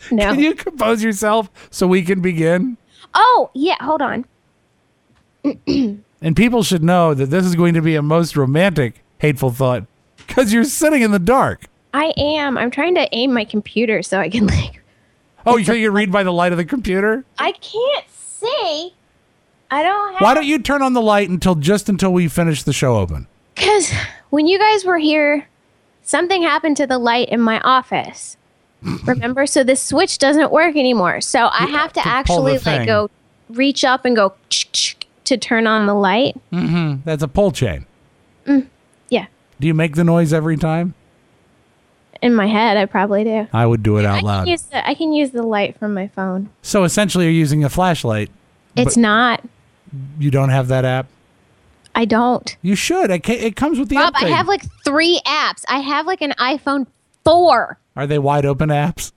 No. Can you compose yourself so we can begin? Oh, yeah. Hold on. And people should know that this is going to be a most romantic hateful thought because you're sitting in the dark. I am. I'm trying to aim my computer so I can Oh, you can read by the light of the computer? I can't see. I don't have. Why don't you turn on the light until we finish the show open? Because when you guys were here, something happened to the light in my office. Remember? So the switch doesn't work anymore. So I have to actually go reach up and go to turn on the light. Mm-hmm. That's a pull chain. Yeah. Do you make the noise every time? In my head, I probably do. I would do it out loud. I can use the light from my phone. So essentially you're using a flashlight. It's not. You don't have that app? I don't. You should. It comes with the Rob, update. I have 3 apps. I have an iPhone 4. Are they wide open apps?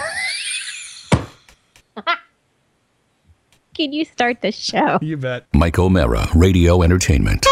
Can you start the show? You bet. Mike O'Mara, Radio Entertainment.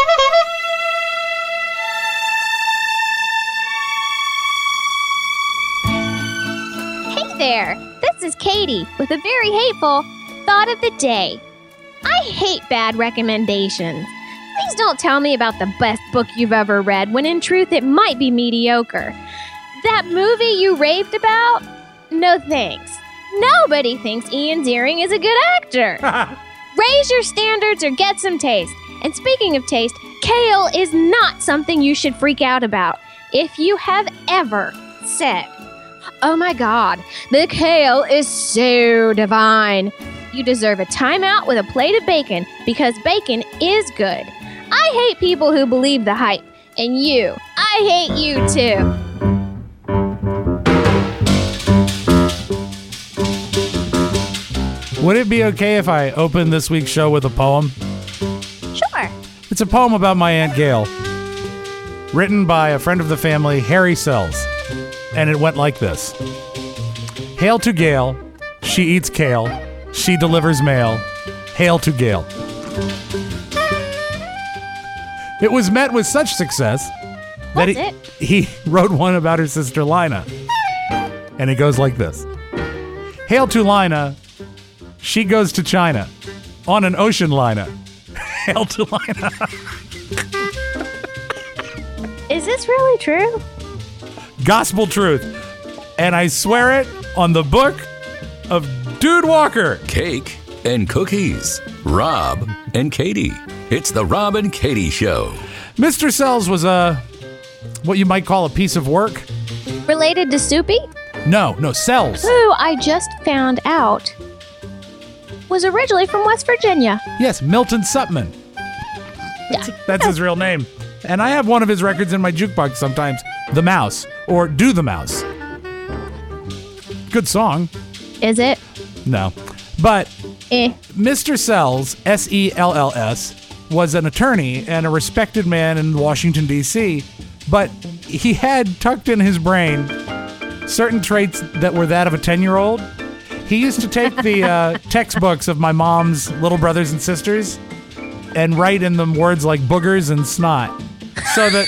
Hey there, this is Katie with a very hateful thought of the day. I hate bad recommendations. Please don't tell me about the best book you've ever read when in truth it might be mediocre. That movie you raved about? No thanks. Nobody thinks Ian Ziering is a good actor. Raise your standards or get some taste. And speaking of taste, kale is not something you should freak out about. If you have ever said, "Oh my God, the kale is so divine," you deserve a timeout with a plate of bacon because bacon is good. I hate people who believe the hype. And I hate you too. Would it be okay if I open this week's show with a poem? Sure. It's a poem about my Aunt Gail, written by a friend of the family, Harry Sells. And it went like this. Hail to Gail, she eats kale, she delivers mail. Hail to Gail. It was met with such success that he wrote one about her sister Lina. And it goes like this. Hail to Lina, she goes to China on an ocean liner. Hail to Lina. Is this really true? Gospel truth. And I swear it on the book of Dude Walker. Cake and cookies. Rob and Katie. It's the Rob and Katie Show. Mr. Sells was what you might call a piece of work. Related to Soupy? No, Sells. Who I just found out was originally from West Virginia. Yes, Milton Sutman. That's his real name. And I have one of his records in my jukebox sometimes. The Mouse, or Do the Mouse. Good song. Is it? No. But Mr. Sells, S-E-L-L-S, was an attorney and a respected man in Washington, D.C., but he had tucked in his brain certain traits that were that of a 10-year-old. He used to take the textbooks of my mom's little brothers and sisters and write in them words like boogers and snot, so that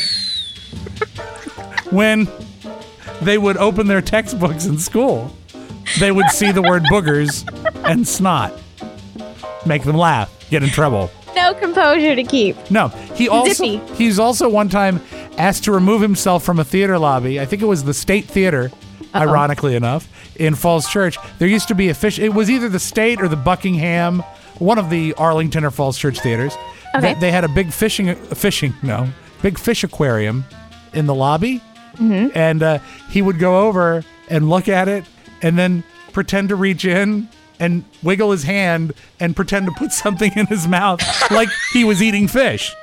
when they would open their textbooks in school, they would see the word boogers and snot. Make them laugh, get in trouble. No composure to keep. No, he's also one time asked to remove himself from a theater lobby. I think it was the State Theater, ironically enough, in Falls Church. There used to be it was either the State or the Buckingham, one of the Arlington or Falls Church theaters. Okay. They had a big big fish aquarium in the lobby. Mm-hmm. And he would go over and look at it and then pretend to reach in and wiggle his hand and pretend to put something in his mouth like he was eating fish.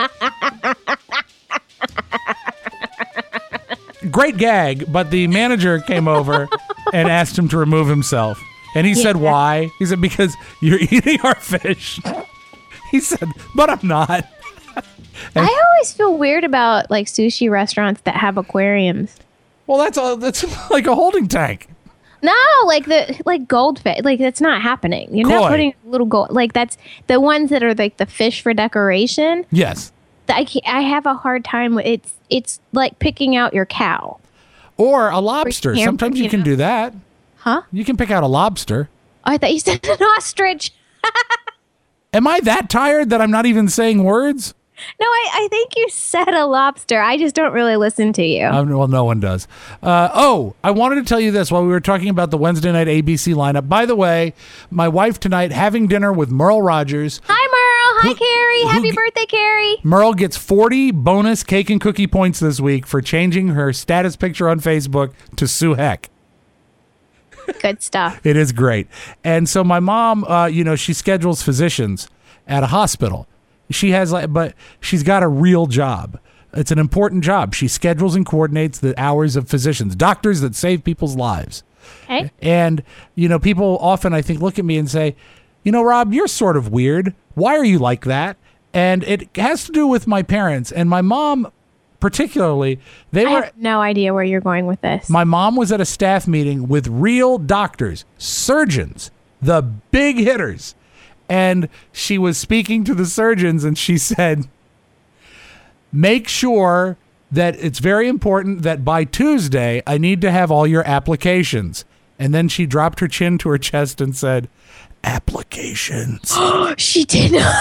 Great gag, but the manager came over and asked him to remove himself. And he said, why? He said, because you're eating our fish. He said, but I'm not. I always feel weird about sushi restaurants that have aquariums. Well, that's like a holding tank. No, goldfish. That's not happening. You're not putting little gold. That's the ones that are the fish for decoration. Yes. I have a hard time with it's like picking out your cow. Or a lobster. Sometimes you can do that. Huh? You can pick out a lobster. Oh, I thought you said an ostrich. Am I that tired that I'm not even saying words? No, I think you said a lobster. I just don't really listen to you. Well, no one does. I wanted to tell you this while we were talking about the Wednesday night ABC lineup. By the way, my wife tonight having dinner with Merle Rogers. Hi, Merle. Hi, Carrie. Happy birthday, Carrie. Merle gets 40 bonus cake and cookie points this week for changing her status picture on Facebook to Sue Heck. Good stuff. It is great. And so my mom, she schedules physicians at a hospital. But she's got a real job. It's an important job. She schedules and coordinates the hours of physicians, doctors that save people's lives. Okay. And, people often, I think, look at me and say, Rob, you're sort of weird. Why are you like that? And it has to do with my parents and my mom particularly. I have no idea where you're going with this. My mom was at a staff meeting with real doctors, surgeons, the big hitters. And she was speaking to the surgeons and she said, make sure that it's very important that by Tuesday, I need to have all your applications. And then she dropped her chin to her chest and said, applications. She did not.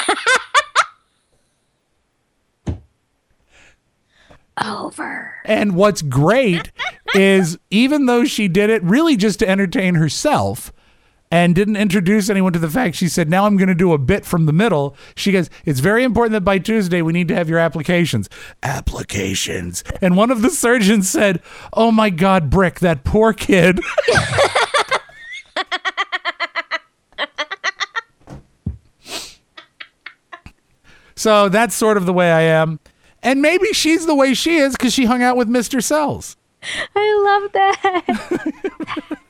Over. And what's great is even though she did it really just to entertain herself, and didn't introduce anyone to the fact, she said, now I'm going to do a bit from the middle. She goes, it's very important that by Tuesday we need to have your applications. Applications. And one of the surgeons said, oh my God, Brick, that poor kid. So that's sort of the way I am. And maybe she's the way she is because she hung out with Mr. Sells. I love that.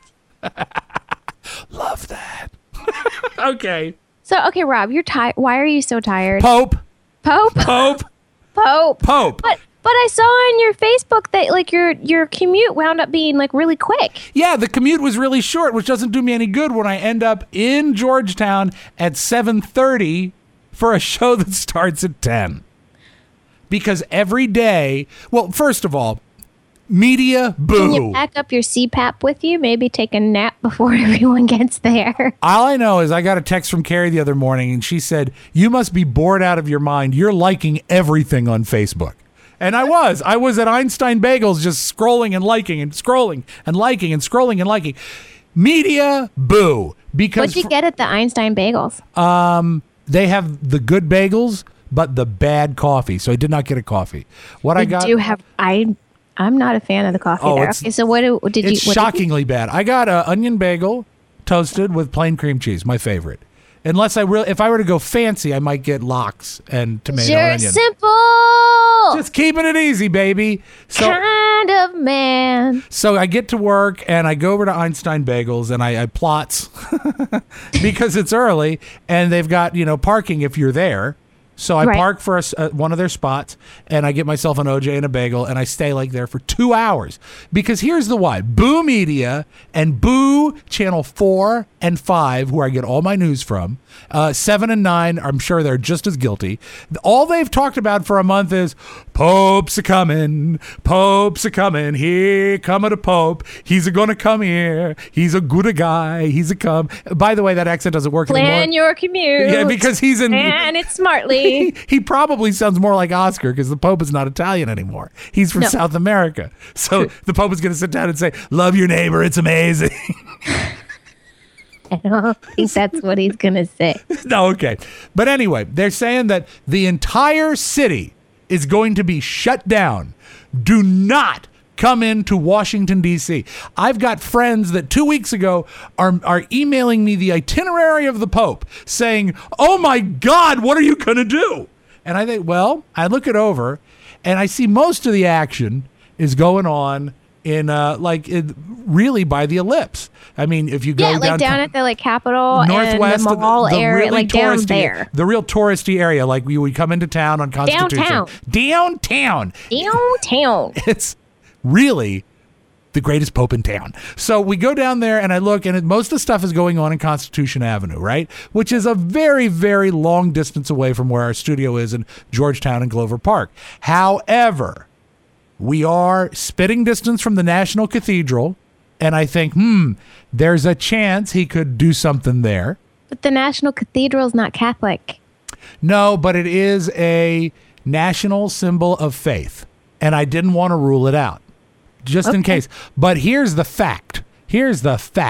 Love that. Okay. So, okay, Rob, you're tired. Why are you so tired? Pope. Pope? Pope. Pope. Pope. But I saw on your Facebook that like your commute wound up being like really quick. Yeah, the commute was really short, which doesn't do me any good when I end up in Georgetown at 7:30 for a show that starts at 10. Because every day, well, first of all, media, boo. Can you pack up your CPAP with you? Maybe take a nap before everyone gets there. All I know is I got a text from Carrie the other morning, and she said, you must be bored out of your mind. You're liking everything on Facebook. And I was. I was at Einstein Bagels just scrolling and liking and scrolling and liking and scrolling and liking. Media, boo. Because what'd you get at the Einstein Bagels? They have the good bagels, but the bad coffee. So I did not get a coffee. I'm not a fan of the coffee there. Okay, so what did you? It's shockingly bad. I got an onion bagel toasted with plain cream cheese, my favorite. Unless if I were to go fancy, I might get lox and tomato and onion. Simple. Just keeping it easy, baby. Kind of man. So I get to work and I go over to Einstein Bagels and I plots because it's early and they've got parking if you're there. So I park for one of their spots, and I get myself an OJ and a bagel, and I stay there for 2 hours. Because here's the why. Boo Media and Boo Channel 4 and 5, where I get all my news from, 7 and 9, I'm sure they're just as guilty. All they've talked about for a month is, Pope's a-coming, Pope's a-coming, here coming a Pope, he's a-gonna come here, he's a good guy, he's a-come. By the way, that accent doesn't work anymore. Plan your commute. Yeah, because he's in... And it's smartly. He probably sounds more like Oscar because the Pope is not Italian anymore. He's from South America. So the Pope is going to sit down and say, love your neighbor, it's amazing. I don't think that's what he's going to say. No, okay. But anyway, they're saying that the entire city is going to be shut down. Do not come into Washington, D.C. I've got friends that 2 weeks ago are emailing me the itinerary of the Pope saying, oh my God, what are you going to do? And I think, well, I look it over and I see most of the action is going on in really by the Ellipse. I mean, if you go down at the Capitol Northwest, and the mall area, really down there. The real touristy area, like we would come into town on Constitution. Downtown. It's really the greatest Pope in town. So we go down there and I look, and most of the stuff is going on in Constitution Avenue, right? Which is a very, very long distance away from where our studio is in Georgetown and Glover Park. However, we are spitting distance from the National Cathedral, And I think, there's a chance he could do something there. But the National Cathedral is not Catholic. No, but it is a national symbol of faith. And I didn't want to rule it out, just in case. But here's the fact. Is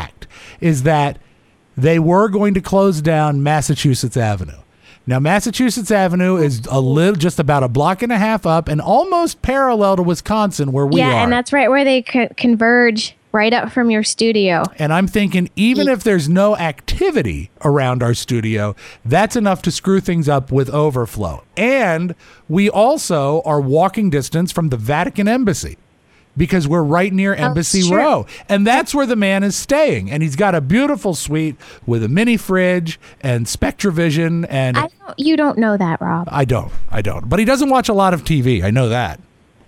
that they were going to close down Massachusetts Avenue. Now, Massachusetts Avenue is just about a block and a half up and almost parallel to Wisconsin, where we are. Yeah, and that's right where they converge right up from your studio. And I'm thinking, even if there's no activity around our studio, that's enough to screw things up with overflow. And we also are walking distance from the Vatican Embassy, because we're right near Embassy Row. And that's where the man is staying. And he's got a beautiful suite with a mini fridge and SpectraVision. And you don't know that, Rob. I don't. But he doesn't watch a lot of TV. I know that.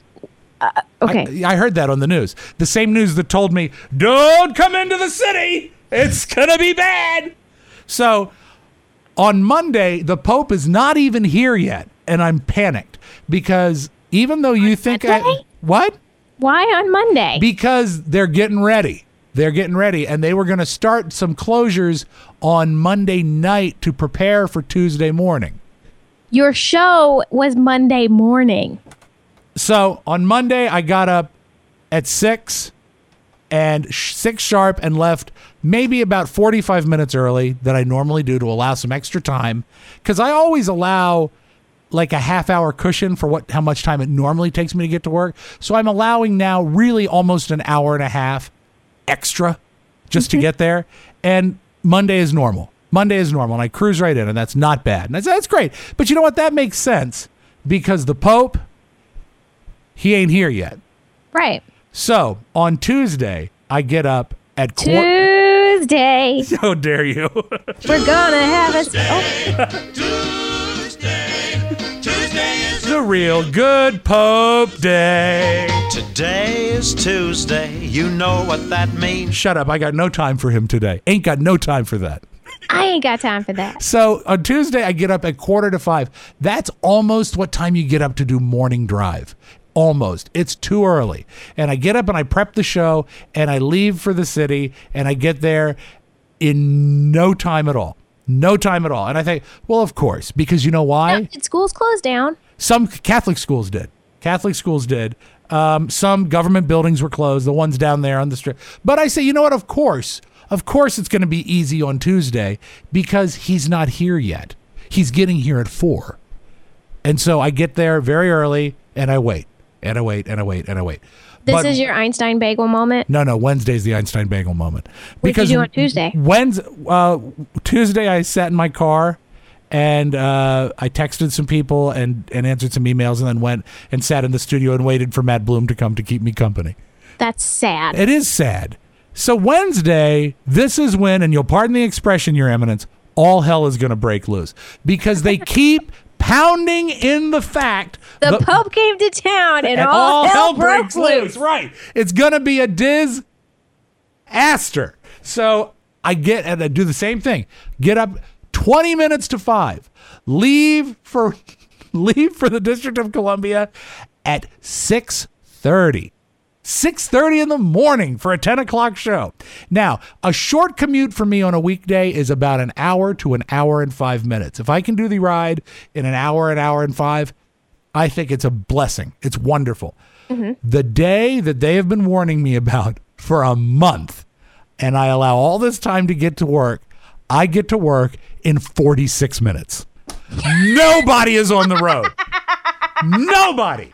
Okay. I heard that on the news. The same news that told me, don't come into the city. It's going to be bad. So on Monday, the Pope is not even here yet. And I'm panicked because even though you think what? Why on Monday? Because they're getting ready. And they were going to start some closures on Monday night to prepare for Tuesday morning. Your show was Monday morning. So on Monday, I got up at 6 sharp and left maybe about 45 minutes early than I normally do to allow some extra time. Because I always allow like a half-hour cushion for how much time it normally takes me to get to work. So I'm allowing now really almost an hour and a half extra just to get there. And Monday is normal. And I cruise right in, and that's not bad. And that's great. But you know what? That makes sense because the Pope, he ain't here yet. Right. So on Tuesday, I get up at Tuesday. How dare you? We're gonna have a Tuesday is the real good Pope Day. Today is Tuesday. You know what that means. Shut up. I got no time for him today. Ain't got no time for that. I ain't got time for that. So on Tuesday, I get up at 4:45. That's almost what time you get up to do morning drive. Almost. It's too early. And I get up and I prep the show and I leave for the city and I get there in no time at all. And I think, well, of course, because you know why? Did schools close down? Some Catholic schools did. Some government buildings were closed, the ones down there on the street. But I say, you know what? Of course it's going to be easy on Tuesday because he's not here yet. He's getting here at 4. And so I get there very early and I wait. This is your Einstein Bagel moment? No, Wednesday's the Einstein Bagel moment. What did you do on Tuesday? Tuesday I sat in my car and I texted some people and answered some emails and then went and sat in the studio and waited for Matt Bloom to come to keep me company. That's sad. It is sad. So Wednesday, this is when, and you'll pardon the expression, Your Eminence, all hell is going to break loose because they keep pounding in the fact the Pope came to town and all hell broke loose. Right. It's going to be a disaster. So I do the same thing. Get up 20 minutes to 5. Leave for the District of Columbia at 6:30. 6:30 in the morning for a 10 o'clock show. Now, a short commute for me on a weekday is about an hour to an hour and 5 minutes. If I can do the ride in an hour and 5, I think it's a blessing. It's wonderful. Mm-hmm. The day that they have been warning me about for a month, and I allow all this time to get to work, I get to work in 46 minutes. Nobody is on the road. Nobody.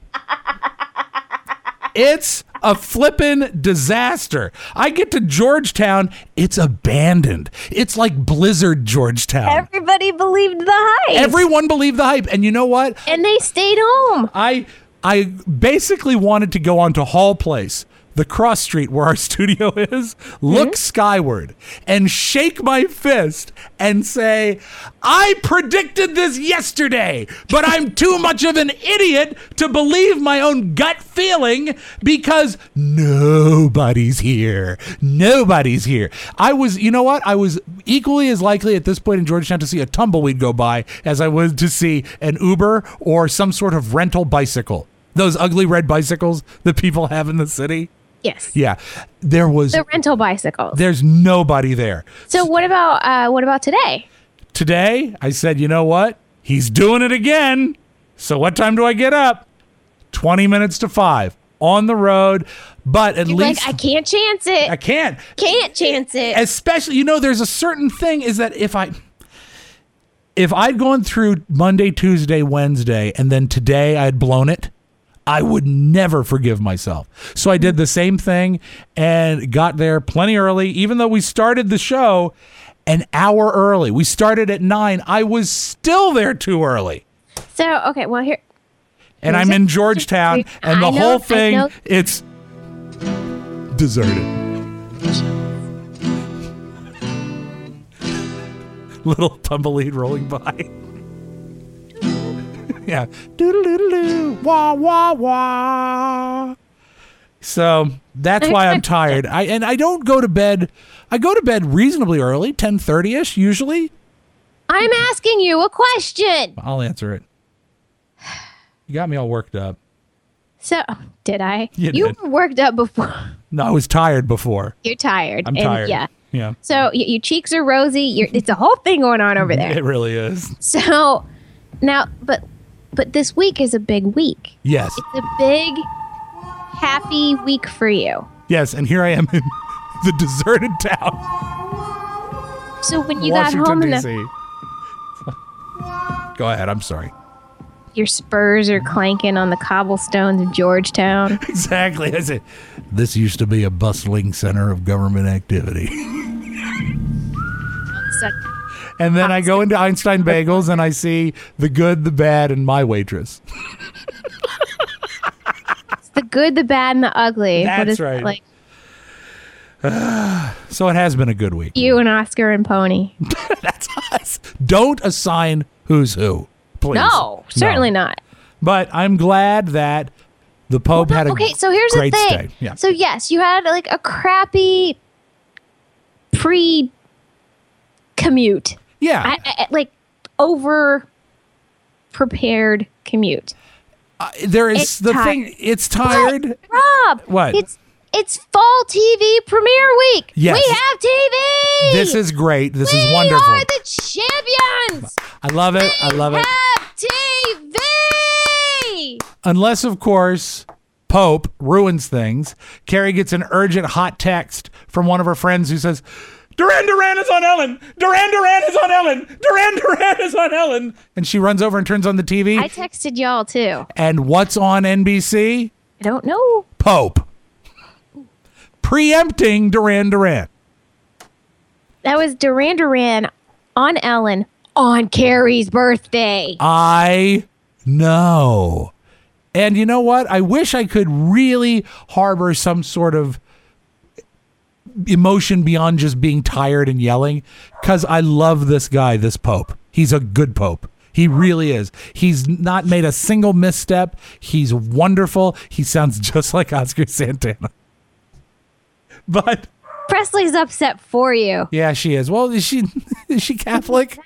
It's a flippin' disaster. I get to Georgetown, it's abandoned. It's like Blizzard Georgetown. Everybody believed the hype. Everyone believed the hype. And you know what? And they stayed home. I basically wanted to go onto Hall Place, the cross street where our studio is, look skyward and shake my fist and say, I predicted this yesterday, but I'm too much of an idiot to believe my own gut feeling because nobody's here. I was equally as likely at this point in Georgetown to see a tumbleweed go by as I was to see an Uber or some sort of rental bicycle. Those ugly red bicycles that people have in the city. Yes. Yeah. There was The rental bicycles. there's nobody there. So what about today? Today, I said, you know what? He's doing it again. So what time do I get up? 20 minutes to 5 on the road. But at You're least like, I can't chance it. I can't. Can't chance it. Especially, there's a certain thing is that if I'd gone through Monday, Tuesday, Wednesday, and then today I had blown it, I would never forgive myself. So I did the same thing and got there plenty early, even though we started the show an hour early. We started at 9. I was still there too early. So, okay, well, here. And I'm in Georgetown, and the whole thing, it's deserted. Little tumbleweed rolling by. Yeah. Doodle-doodle-doo. Wah, wah, wah. So that's why I'm tired. I don't go to bed. I go to bed reasonably early, 10:30ish usually. I'm asking you a question. I'll answer it. You got me all worked up. So, did I? You did. were worked up before. No, I was tired before. You're tired. I'm tired. Yeah. Yeah. So, your cheeks are rosy. It's a whole thing going on over there. It really is. So, now, but this week is a big week. Yes. It's a big, happy week for you. Yes, and here I am in the deserted town. So, when you got home Washington, in D.C. Go ahead. I'm sorry. your spurs are clanking on the cobblestones of Georgetown. Exactly. I said, this used to be a bustling center of government activity. And then I go into Einstein Bagels and I see the good, the bad, and my waitress. It's the good, the bad, and the ugly. That's right. Like So it has been a good week. you and Oscar and Pony. That's us. Don't assign who's who, please. No, certainly not. But I'm glad that the Pope had a so here's great the thing. stay. Yeah. So yes, you had like a crappy pre-commute. Yeah. Like over prepared commute. There is It's the tired. thing. It's tired. Rob, What? It's fall TV premiere week. Yes. We have TV. This is great. This is We wonderful. are the champions. I love it. I love We it. have TV. Unless, of course, Pope ruins things. Carrie gets an urgent hot text from one of her friends who says, Duran Duran is on Ellen. Duran Duran is on Ellen. Duran Duran is on Ellen. And she runs over and turns on the TV. I texted y'all too. And what's on NBC? I don't know. Pope. Preempting Duran Duran. That was Duran Duran on Ellen on Carrie's birthday. I know. And you know what? I wish I could really harbor some sort of emotion beyond just being tired and yelling, because I love this guy, this Pope. He's a good Pope. He really is. He's not made a single misstep. He's wonderful. He sounds just like Oscar Santana. But Presley's upset for you. yeah, she is. Well, is she Catholic?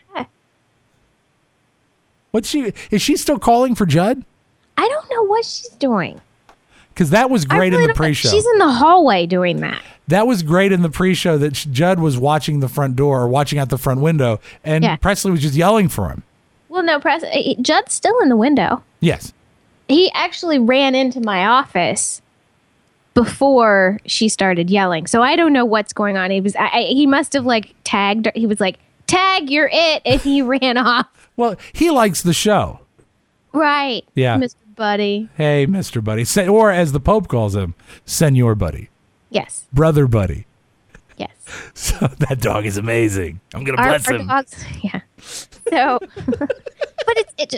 Is she still calling for Judd? I don't know what she's doing. Because that was great in the don't know. pre-show. She's in the hallway doing that. That was great in the pre-show that Judd was watching the front door or watching out the front window, and Yeah. Presley was just yelling for him. Well, no, Judd's still in the window. Yes. He actually ran into my office before she started yelling. So I don't know what's going on. He must have like tagged. He was like, "Tag, you're it," and he ran off. Well, he likes the show. Right. Yeah. Mr. Buddy. Hey, Mr. Buddy. Or as the Pope calls him, Senor Buddy. Yes. Brother Buddy. Yes. So that dog is amazing. I'm going to bless Our him. dogs. Yeah. So, but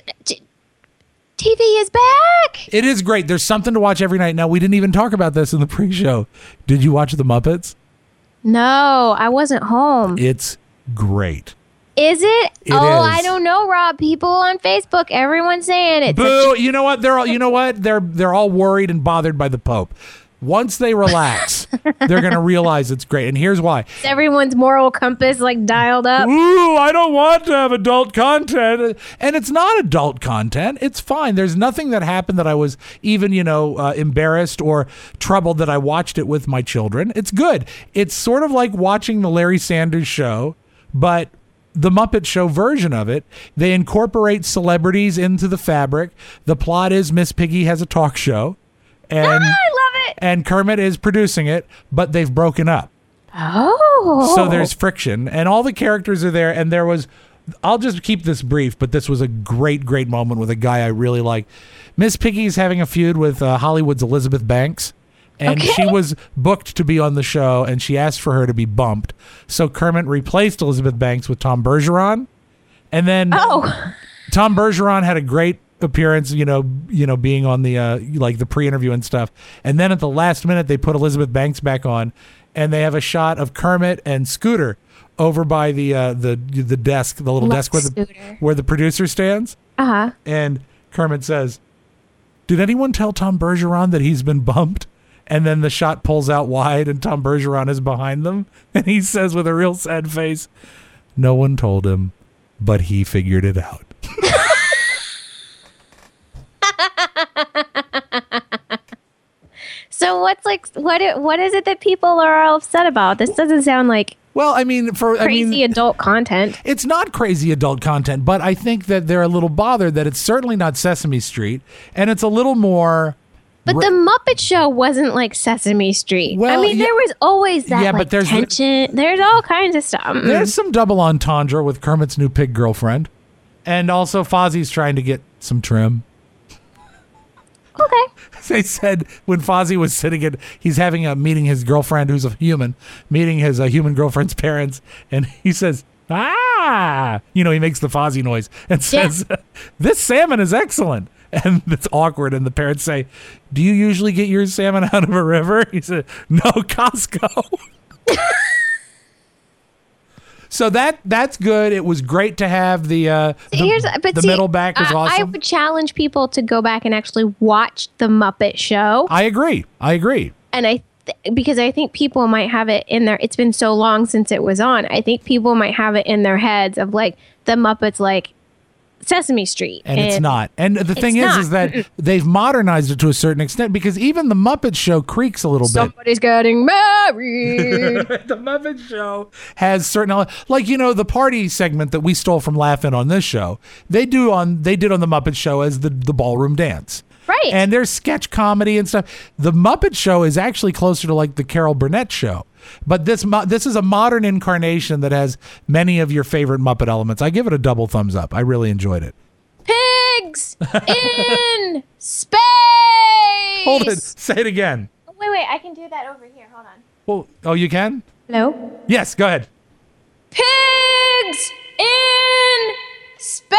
TV is back. It is great. There's something to watch every night. Now, we didn't even talk about this in the pre-show. Did you watch The Muppets? No, I wasn't home. It's great. Is it? It Oh, is. I don't know, Rob. People on Facebook, everyone's saying it. Boo! You know what? They're all worried and bothered by the Pope. Once they relax, they're going to realize it's great. And here's why. Is everyone's moral compass like dialed up? Ooh, I don't want to have adult content. And it's not adult content. It's fine. There's nothing that happened that I was even, embarrassed or troubled that I watched it with my children. It's good. It's sort of like watching the Larry Sanders Show, but the Muppet Show version of it. They incorporate celebrities into the fabric. The plot is Miss Piggy has a talk show. And, I love it. And Kermit is producing it, but they've broken up. Oh. So there's friction, and all the characters are there. And there was, I'll just keep this brief, but this was a great, great moment with a guy I really like. Miss Piggy's having a feud with Hollywood's Elizabeth Banks. And she was booked to be on the show, and she asked for her to be bumped. So Kermit replaced Elizabeth Banks with Tom Bergeron. And then Tom Bergeron had a great appearance, being on the the pre-interview and stuff. And then at the last minute, they put Elizabeth Banks back on, and they have a shot of Kermit and Scooter over by the desk, the little desk where the producer stands. And Kermit says, "Did anyone tell Tom Bergeron that he's been bumped?" And then the shot pulls out wide, and Tom Bergeron is behind them, and he says with a real sad face, "No one told him, but he figured it out." So what is it that people are all upset about? This doesn't sound like crazy adult content. It's not crazy adult content, but I think that they're a little bothered that it's certainly not Sesame Street, and it's a little more. But the Muppet Show wasn't like Sesame Street. Well, there was always that but there's tension. There's all kinds of stuff. There's some double entendre with Kermit's new pig girlfriend, and also Fozzie's trying to get some trim. Okay. They said when Fozzie was he's having a meeting his girlfriend, who's a human, meeting his human girlfriend's parents, and he says, "Ah!" He makes the Fozzie noise and says, "This salmon is excellent." And it's awkward, and the parents say, "Do you usually get your salmon out of a river?" He said, "No, Costco." So that's good. It was great to have the middle back was awesome. I would challenge people to go back and actually watch the Muppet Show. I agree. And because I think people might have it in their. It's been so long since it was on. I think people might have it in their heads of like the Muppets like Sesame Street. And it's not. And the thing is that they've modernized it to a certain extent, because even the Muppet Show creaks a little bit. Somebody's getting married. The Muppet Show has certain, the party segment that we stole from Laugh-In on this show, they did on the Muppet Show as the ballroom dance. Right. And there's sketch comedy and stuff. The Muppet Show is actually closer to like the Carol Burnett Show. But this is a modern incarnation that has many of your favorite Muppet elements. I give it a double thumbs up. I really enjoyed it. Pigs in space. Hold it. Say it again. Wait. I can do that over here. Hold on. Well, oh, you can? Hello? Yes, go ahead. Pigs in space.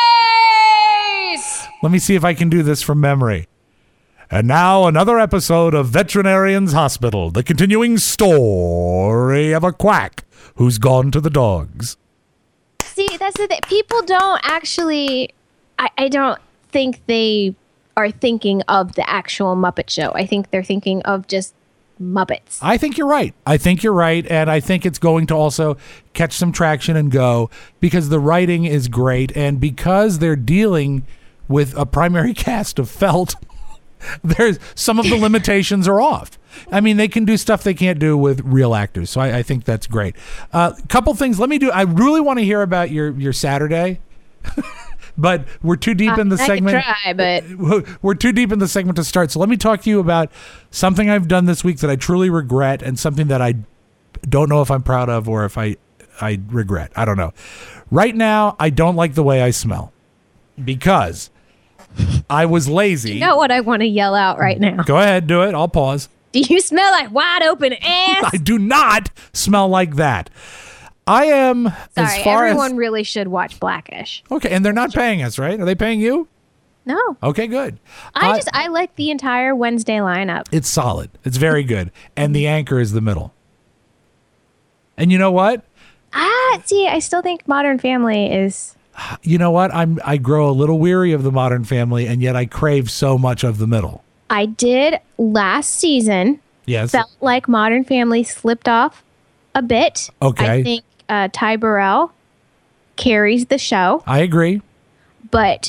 Let me see if I can do this from memory. And now another episode of Veterinarian's Hospital, the continuing story of a quack who's gone to the dogs. See, that's the thing. People don't actually, I don't think they are thinking of the actual Muppet Show. I think they're thinking of just Muppets. I think you're right. And I think it's going to also catch some traction and go, because the writing is great, and because they're dealing with a primary cast of felt. There's some of the limitations are off. I mean, they can do stuff they can't do with real actors. So I think that's great. Couple things. I really want to hear about your Saturday, but we're too deep in the segment. I can try, but we're too deep in the segment to start. So let me talk to you about something I've done this week that I truly regret, and something that I don't know if I'm proud of or if I regret. I don't know. Right now, I don't like the way I smell because I was lazy. You know what I want to yell out right now? Go ahead, do it. I'll pause. Do you smell like wide open ass? I do not smell like that. I am. Sorry, everyone really should watch Blackish. Okay, and they're not paying us, right? Are they paying you? No. Okay, good. I like the entire Wednesday lineup. It's solid. It's very good. And the anchor is the middle. And you know what? See, I still think Modern Family is. You know what? I grow a little weary of the Modern Family, and yet I crave so much of the middle. I did last season. Yes. Felt like Modern Family slipped off a bit. Okay. I think Ty Burrell carries the show. I agree. But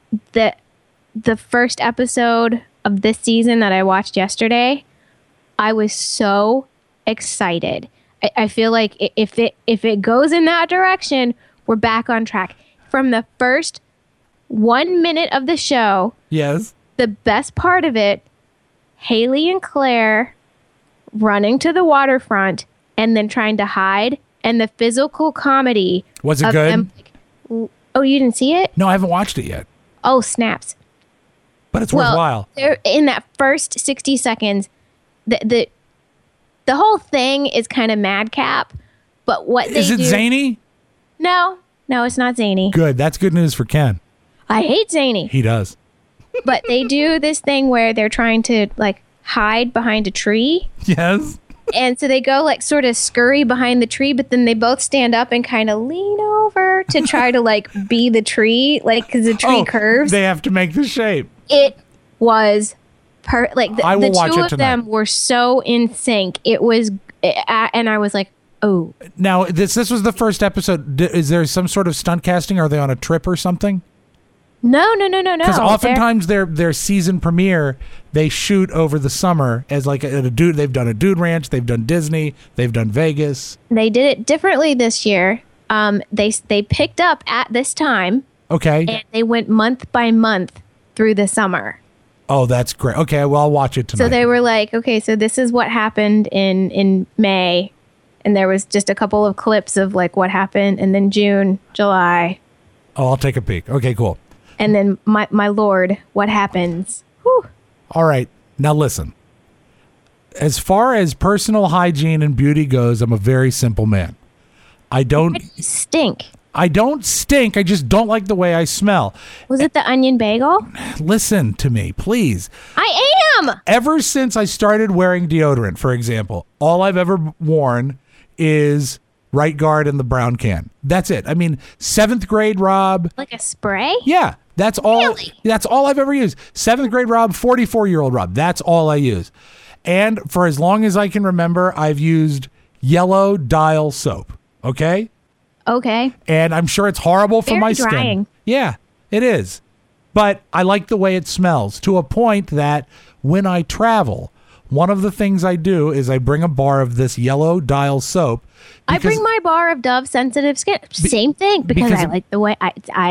the first episode of this season that I watched yesterday, I was so excited. I feel like if it goes in that direction, we're back on track. From the first 1 minute of the show, Yes. the best part of it, Haley and Claire running to the waterfront and then trying to hide, and the physical comedy. Was it of good? them, oh, you didn't see it? No, I haven't watched it yet, Oh, snaps. but it's worthwhile. They're in that first 60 seconds, the whole thing is kind of madcap, but what they Is it do, zany? No, it's not zany. Good. That's good news for Ken. I hate zany. He does. But they do this thing where they're trying to like hide behind a tree. Yes. And so they go like sort of scurry behind the tree, but then they both stand up and kind of lean over to try to like be the tree, like because the tree curves. They have to make the shape. It was like I will the watch two it of tonight. them were so in sync. It was, and I was like, oh, Now, this was the first episode. Is there some sort of stunt casting? Are they on a trip or something? no. Because oftentimes their season premiere they shoot over the summer as like a dude. They've done a dude ranch. They've done Disney. They've done Vegas. They did it differently this year. They picked up at this time Okay. and they went month by month through the summer. Oh, that's great. Okay, well I'll watch it tonight. So they were like, okay, so this is what happened in May, and there was just a couple of clips of like what happened, and then June, July, Oh, I'll take a peek. Okay, cool. and then my lord, what happens? Whew. All right. Now listen. As far as personal hygiene and beauty goes, I'm a very simple man. I don't Stink. I don't stink. I just don't like the way I smell. Was it the onion bagel? Listen to me, please. I am. Ever since I started wearing deodorant, for example, all I've ever worn is Right Guard and the brown can. That's it. I mean, 7th grade Rob. Like a spray? Yeah, that's all. Really? That's all I've ever used. 7th grade Rob, 44-year-old Rob. That's all I use. And for as long as I can remember, I've used yellow Dial soap. Okay? Okay. And I'm sure it's horrible for Very my skin. drying. Yeah, it is. But I like the way it smells to a point that when I travel, one of the things I do is I bring a bar of this yellow Dial soap. I because- bring my bar of Dove sensitive skin. Same thing because because I like the way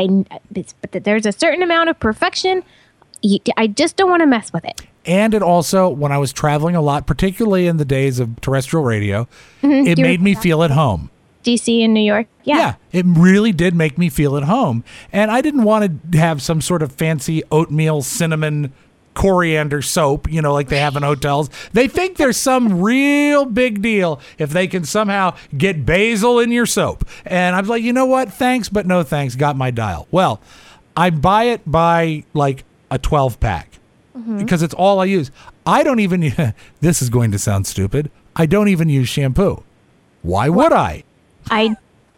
but there's a certain amount of perfection. I just don't want to mess with it. And it also, when I was traveling a lot, particularly in the days of terrestrial radio, Mm-hmm. it made me feel at home. DC and New York. Yeah. It really did make me feel at home. And I didn't want to have some sort of fancy oatmeal, cinnamon, coriander soap, like they have in hotels. They think there's some real big deal if they can somehow get basil in your soap. And I'm like, you know what? Thanks, but no thanks. Got my Dial. Well, I buy it by like a 12-pack because it's all I use. I don't even, this is going to sound stupid, I don't even use shampoo. Why would I? I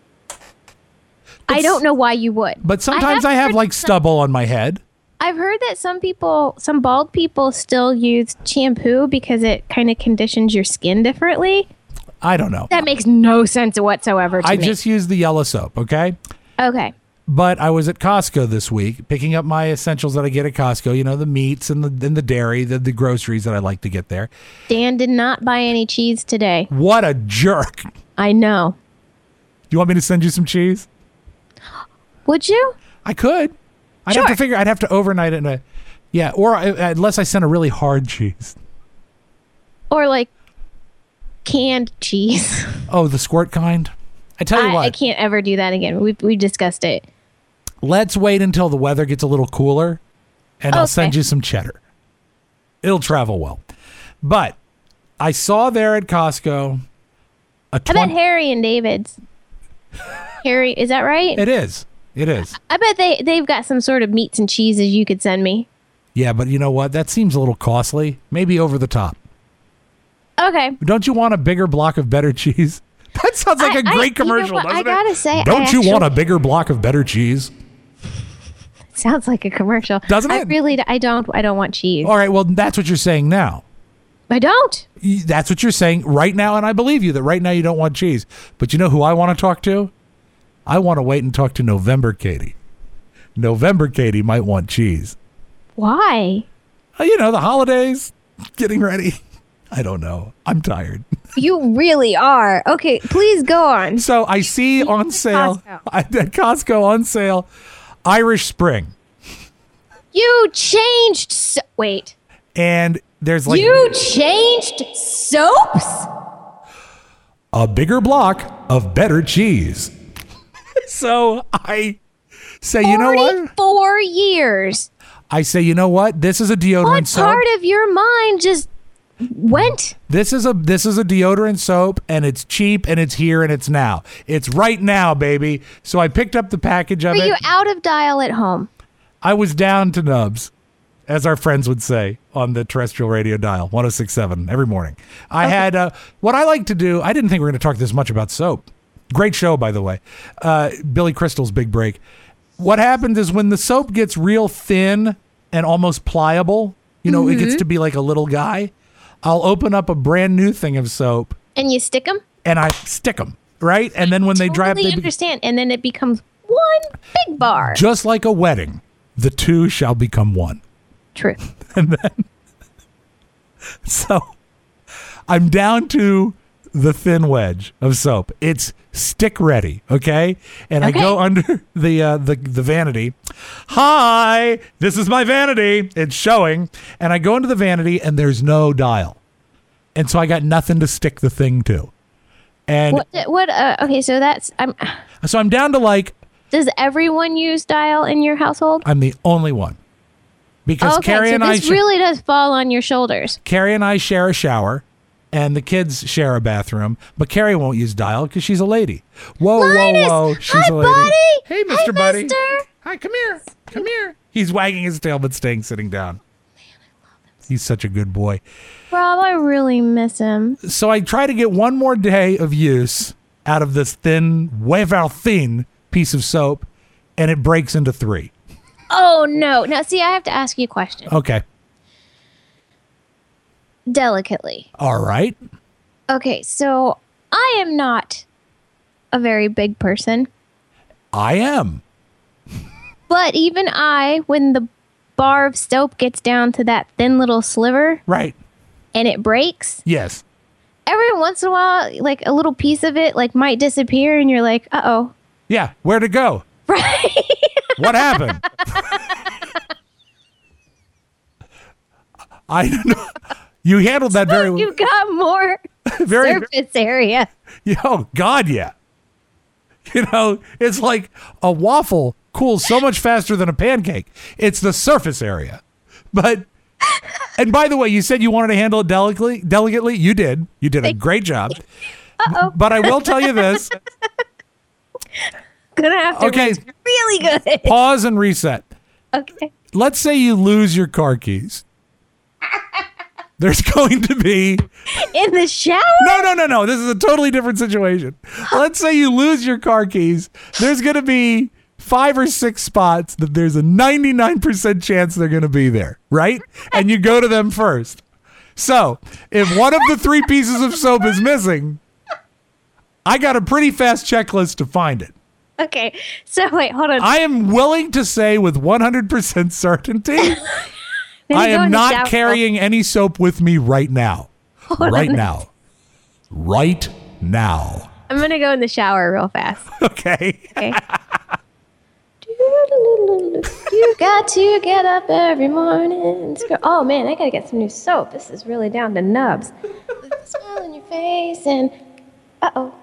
don't know why you would. But sometimes I have heard like stubble on my head. I've heard that some bald people still use shampoo because it kind of conditions your skin differently. I don't know. That makes no sense whatsoever to I me. just use the yellow soap, okay? Okay. But I was at Costco this week picking up my essentials that I get at Costco, the meats and the dairy, the groceries that I like to get there. Dan did not buy any cheese today. What a jerk. I know. Do you want me to send you some cheese? Would you? I could. I'd have to figure, I'd have to overnight it. Yeah, or unless I sent a really hard cheese. Or like canned cheese. Oh, the squirt kind? I tell you what. I can't ever do that again. We discussed it. Let's wait until the weather gets a little cooler, and I'll send Okay. you some cheddar. It'll travel well. But I saw there at Costco a I bet Harry and David's. Harry, is that right? It is. It is. I bet they've got some sort of meats and cheeses you could send me. Yeah, but you know what? That seems a little costly. Maybe over the top. Okay. Don't you want a bigger block of better cheese? That sounds like a great commercial, you know what? doesn't I it? gotta say, Don't you want a bigger block of better cheese? Sounds like a commercial. Doesn't it? I don't want cheese. All right, well, that's what you're saying now. I don't. That's what you're saying right now, and I believe you that right now you don't want cheese. But you know who I want to talk to? I want to wait and talk to November Katie. November Katie might want cheese. Why? The holidays, getting ready. I don't know. I'm tired. You really are. Okay, please go on. So I see on sale, at Costco on sale, Irish Spring. You changed. Wait. And there's like. You changed soaps? A bigger block of better cheese. So I say, you know what? 4 years. I say, you know what? This is a deodorant What soap. part of your mind just went? This is a deodorant soap, and it's cheap, and it's here, and it's now. It's right now, baby. So I picked up the package of Were it. you out of dial at home? I was down to nubs, as our friends would say on the terrestrial radio dial, 106.7 every morning. I had what I like to do. I didn't think we were going to talk this much about soap. Great show, by the way. Billy Crystal's big break. What happens is when the soap gets real thin and almost pliable, it gets to be like a little guy. I'll open up a brand new thing of soap. And you stick them? And I stick them, right? And then when they dry up, I understand. And then it becomes one big bar. Just like a wedding, the two shall become one. True. And then, so I'm down to the thin wedge of soap. It's stick ready, okay? And okay. I go under the vanity. Hi, this is my vanity. It's showing. And I go into the vanity, and there's no dial. And so I got nothing to stick the thing to. And okay, so I'm down to like. Does everyone use dial in your household? I'm the only one. Because Carrie and I. This really does fall on your shoulders. Carrie and I share a shower. And the kids share a bathroom, but Carrie won't use dial because she's a lady. Whoa, Linus! Whoa! She's Hi, a lady. Buddy! Hey, Mr. Buddy. Mister. Hi, come here. Come here. He's wagging his tail but staying sitting down. He's such a good boy. Rob, I really miss him. So I try to get one more day of use out of this thin, wafer thin piece of soap, and it breaks into 3. Oh, no. Now, see, I have to ask you a question. Okay. Delicately. All right. Okay, so I am not a very big person. I am. But even when the bar of soap gets down to that thin little sliver. Right. And it breaks. Yes. Every once in a while, like a little piece of it might disappear and you're like, uh-oh. Yeah, where'd it go? Right. What happened? I don't know. You handled that very well. You got more surface area. Oh, God, yeah. It's like a waffle cools so much faster than a pancake. It's the surface area. But, and by the way, you said you wanted to handle it delicately. You did. You did a great job. Uh-oh. But I will tell you this. Gonna have to really good. Pause and reset. Okay. Let's say you lose your car keys. There's going to be... In the shower? No. This is a totally different situation. Let's say you lose your car keys. There's going to be 5 or 6 spots that there's a 99% chance they're going to be there, right? And you go to them first. So, if one of the 3 pieces of soap is missing, I got a pretty fast checklist to find it. Okay. So, wait, hold on. I am willing to say with 100% certainty... I am not carrying any soap with me right now. Right now. I'm going to go in the shower real fast. Okay. You got to get up every morning. Oh, man, I got to get some new soap. This is really down to nubs. With a smile on your face and... Uh-oh.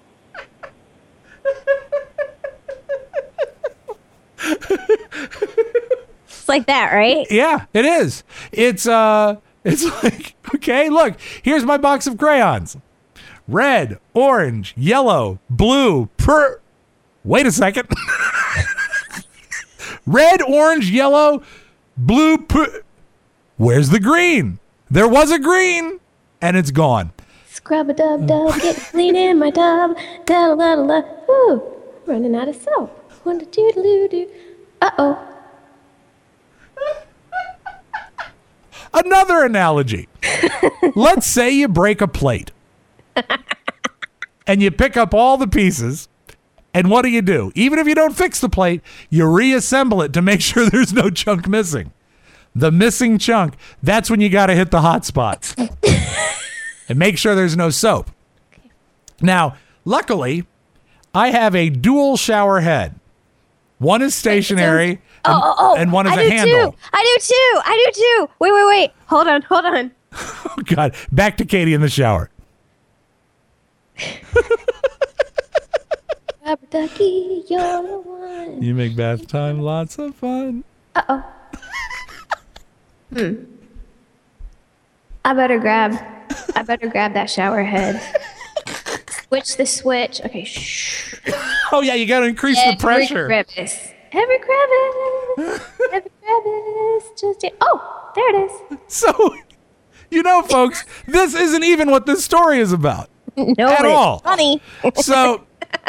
It's like that, right? Yeah, it is. It's like, okay, look, here's my box of crayons. Red, orange, yellow, blue, wait a second. Red, orange, yellow, blue, where's the green? There was a green, and it's gone. Scrub-a-dub-dub, get clean in my tub. Da-da-da-da-da. Ooh, running out of soap. Wonder-doo-doo-doo. Uh-oh. Another analogy. Let's say you break a plate and you pick up all the pieces. And what do? Even if you don't fix the plate, you reassemble it to make sure there's no chunk missing. The missing chunk, that's when you got to hit the hot spots and make sure there's no soap. Now, luckily, I have a dual shower head. One is stationary and one is a handle. I do too. Wait. Hold on. Oh, God. Back to Katie in the shower. Rubber ducky, you're the one. You make bath time lots of fun. Uh-oh. I better grab that shower head. Switch the switch. Okay, shh. Oh, yeah, you got to increase the pressure. Every crevice. Oh, there it is. So, folks, this isn't even what this story is about. No, at all. Funny. So,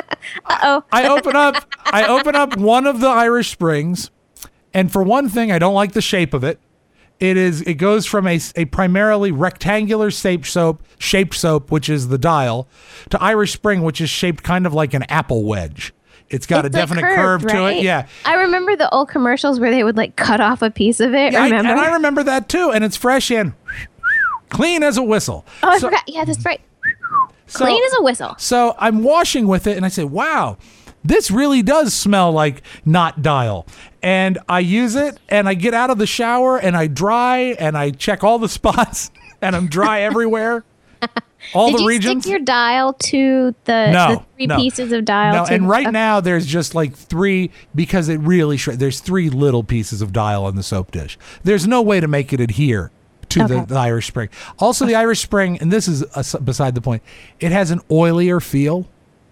I open up one of the Irish Springs, and for one thing, I don't like the shape of it. It goes from a primarily rectangular shaped soap, which is the Dial, to Irish Spring, which is shaped kind of like an apple wedge. It's got a definite curve to it. Yeah. I remember the old commercials where they would like cut off a piece of it. Yeah, remember? I remember that too. And it's fresh and clean as a whistle. Oh, I forgot. Yeah, that's right. Clean as a whistle. So I'm washing with it and I say, wow, this really does smell like not Dial. And I use it and I get out of the shower and I dry and I check all the spots and I'm dry everywhere. All Did the you regions. stick your Dial to the three pieces of Dial? No, and right now there's just like three because it really there's three little pieces of Dial on the soap dish. There's no way to make it adhere to the Irish Spring. Also, the Irish Spring, and this is beside the point, it has an oilier feel.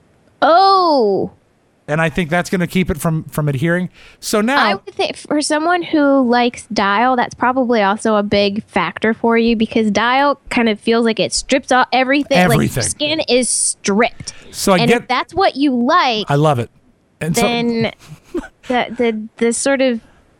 Oh. And I think that's going to keep it from adhering. So now, I would think for someone who likes Dial, that's probably also a big factor for you because Dial kind of feels like it strips off everything. Like your skin is stripped. So if that's what you like, I love it. And then the sort of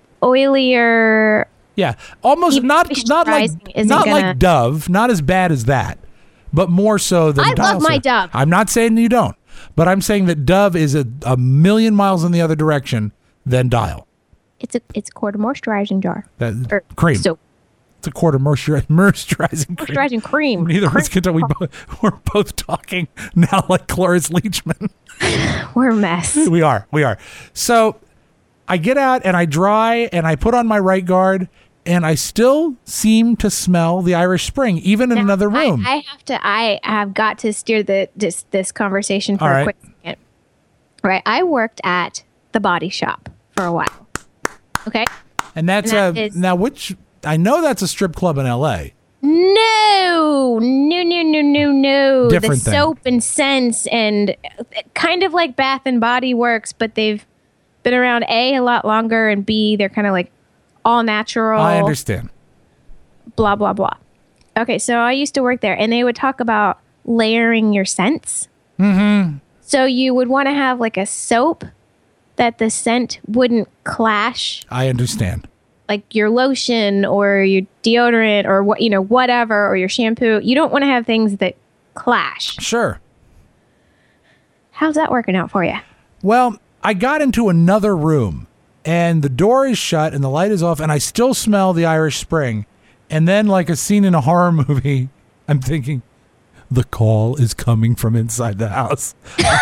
oilier, yeah, almost not like Dove, not as bad as that, but more so than Dial. I love my Dove. I'm not saying you don't. But I'm saying that Dove is a million miles in the other direction than Dial. It's a quarter moisturizing jar. Cream. So it's a quarter moisturizing cream. Moisturizing cream. Neither of us can tell. We're both talking now like Cloris Leachman. We're a mess. We are. So I get out and I dry and I put on my right guard and I still seem to smell the Irish Spring, even in another room. I have got to steer this conversation for a quick second. Right. I worked at the Body Shop for a while. Okay. And that's which I know that's a strip club in LA. No. Different the soap and scents and kind of like Bath and Body Works, but they've been around a lot longer and B, they're kind of like all natural. I understand. Blah, blah, blah. Okay, so I used to work there, and they would talk about layering your scents. Mm-hmm. So you would want to have like a soap that the scent wouldn't clash. I understand. Like your lotion or your deodorant or whatever, or your shampoo. You don't want to have things that clash. Sure. How's that working out for you? Well, I got into another room. And the door is shut and the light is off and I still smell the Irish Spring. And then like a scene in a horror movie, I'm thinking, the call is coming from inside the house.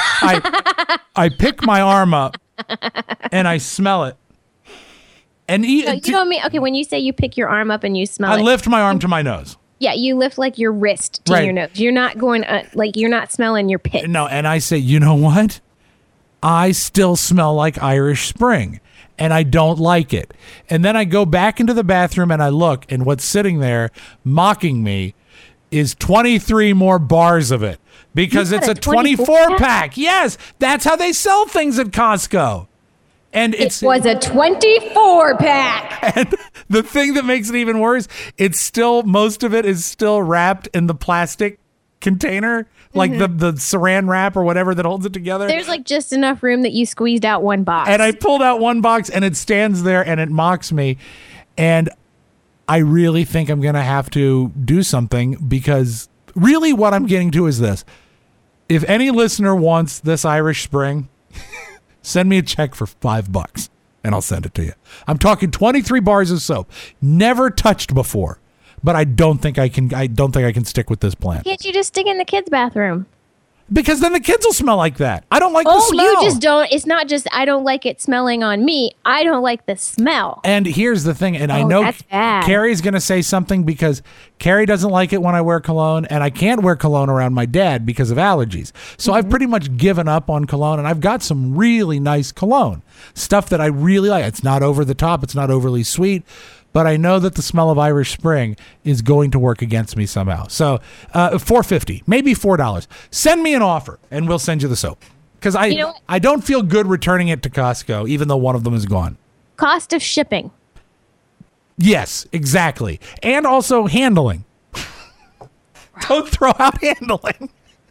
I pick my arm up and I smell it. And okay, when you say you pick your arm up and you smell it. I lift my arm to my nose. Yeah, you lift like your wrist to your nose. You're not going, you're not smelling your pit. No, and I say, you know what? I still smell like Irish Spring. And I don't like it. And then I go back into the bathroom and I look, and what's sitting there mocking me is 23 more bars of it because it's a 24 pack. Yes, that's how they sell things at Costco. And it was a 24 pack. And the thing that makes it even worse, most of it is still wrapped in the plastic container, like the saran wrap or whatever that holds it together. There's like just enough room that you squeezed out one box. And I pulled out one box and it stands there and it mocks me. And I really think I'm going to have to do something, because really what I'm getting to is this. If any listener wants this Irish Spring, send me a check for $5 and I'll send it to you. I'm talking 23 bars of soap, never touched before, but I don't think I can stick with this plan. Can't you just stick in the kids' bathroom? Because then the kids will smell like that. I don't like the smell. You just don't. It's not just I don't like it smelling on me. I don't like the smell. And here's the thing, and I know that's bad. Carrie's going to say something, because Carrie doesn't like it when I wear cologne, and I can't wear cologne around my dad because of allergies. So I've pretty much given up on cologne, and I've got some really nice cologne. Stuff that I really like. It's not over the top. It's not overly sweet. But I know that the smell of Irish Spring is going to work against me somehow. So $4.50, maybe $4. Send me an offer, and we'll send you the soap. Because I don't feel good returning it to Costco, even though one of them is gone. Cost of shipping. Yes, exactly. And also handling. Don't throw out handling.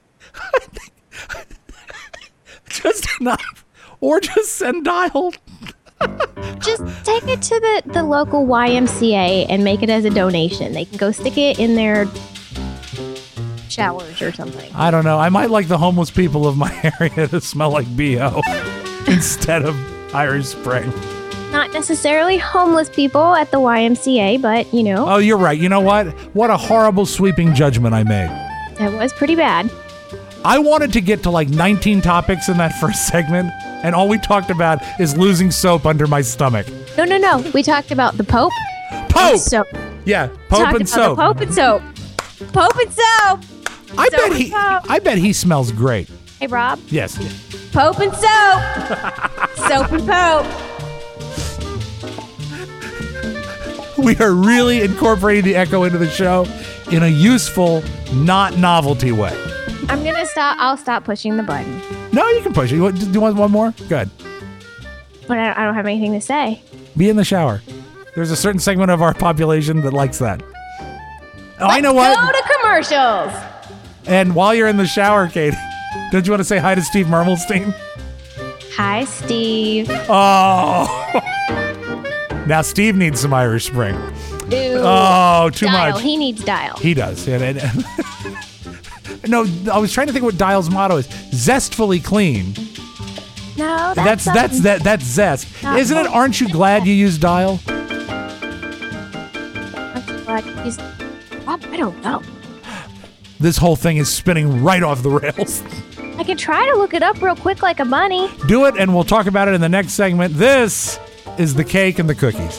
Just enough. Or just send Dial. Just take it to the local YMCA and make it as a donation. They can go stick it in their showers or something. I don't know. I might like the homeless people of my area to smell like BO instead of Irish Spring. Not necessarily homeless people at the YMCA, but, you know. Oh, you're right. You know what? What a horrible sweeping judgment I made. It was pretty bad. I wanted to get to like 19 topics in that first segment, and all we talked about is losing soap under my stomach. No. We talked about the Pope. Pope! And soap. Yeah, Pope and soap. Pope and soap. Pope and soap. I bet he smells great. Hey, Rob. Yes. Pope and soap. Soap and Pope. We are really incorporating the echo into the show in a useful, not novelty way. I'm going to stop. I'll stop pushing the button. No, you can push it. Do you want one more? Good. But I don't have anything to say. Be in the shower. There's a certain segment of our population that likes that. Oh, I know what. Go to commercials. And while you're in the shower, Kate, don't you want to say hi to Steve Mermelstein? Hi, Steve. Oh. Now Steve needs some Irish Spring. Ew. Oh, too Dial. much. He needs Dial. He does. No, I was trying to think what Dial's motto is. Zestfully clean. No, That's zest. Isn't it? Aren't you glad you use Dial? I don't know. This whole thing is spinning right off the rails. I could try to look it up real quick like a bunny. Do it, and we'll talk about it in the next segment. This is the cake and the cookies.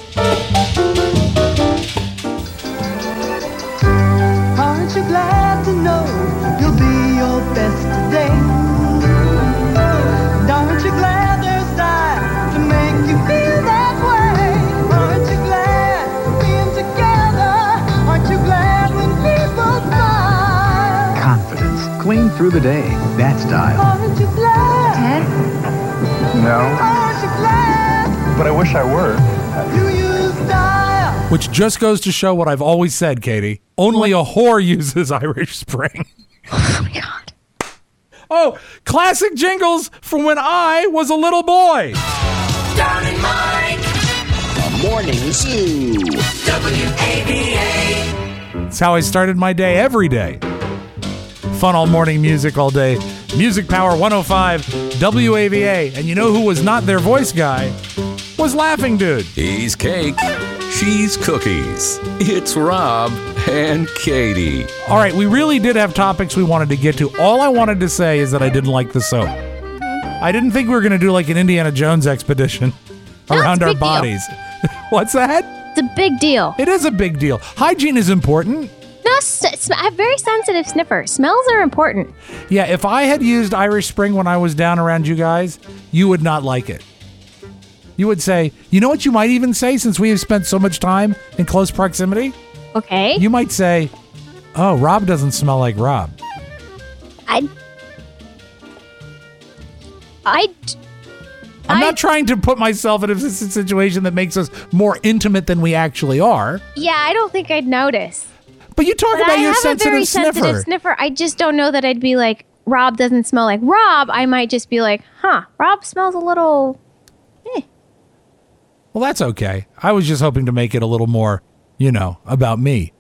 Aren't you glad to know you'll be your best today? Aren't you glad there's time to make you feel that way? Aren't you glad being together? Aren't you glad when people smile? Confidence. Clean through the day. That's Dial. Aren't you glad? Ted? No. Aren't you glad? But I wish I were. You use Dial. Which just goes to show what I've always said, Katie. Only a whore uses Irish Spring. Oh, my God. Oh, classic jingles from when I was a little boy. Don and Mike. The Morning Zoo. WAVA. It's how I started my day every day. Fun all morning, music all day. Music Power 105 WAVA. And you know who was not their voice guy? Was Laughing Dude. He's cake. She's cookies. It's Rob and Katie. All right, we really did have topics we wanted to get to. All I wanted to say is that I didn't like the soap. I didn't think we were going to do like an Indiana Jones expedition around our bodies. What's that? It's a big deal. It is a big deal. Hygiene is important. No, I have very sensitive sniffer. Smells are important. Yeah, if I had used Irish Spring when I was down around you guys, you would not like it. You would say, you know what you might even say since we have spent so much time in close proximity? Okay. You might say, oh, Rob doesn't smell like Rob. I'm not trying to put myself in a situation that makes us more intimate than we actually are. Yeah, I don't think I'd notice. But you talk about your sensitive sniffer. I have a very sensitive sniffer. I just don't know that I'd be like, Rob doesn't smell like Rob. I might just be like, Rob smells a little... Well, that's okay. I was just hoping to make it a little more, about me.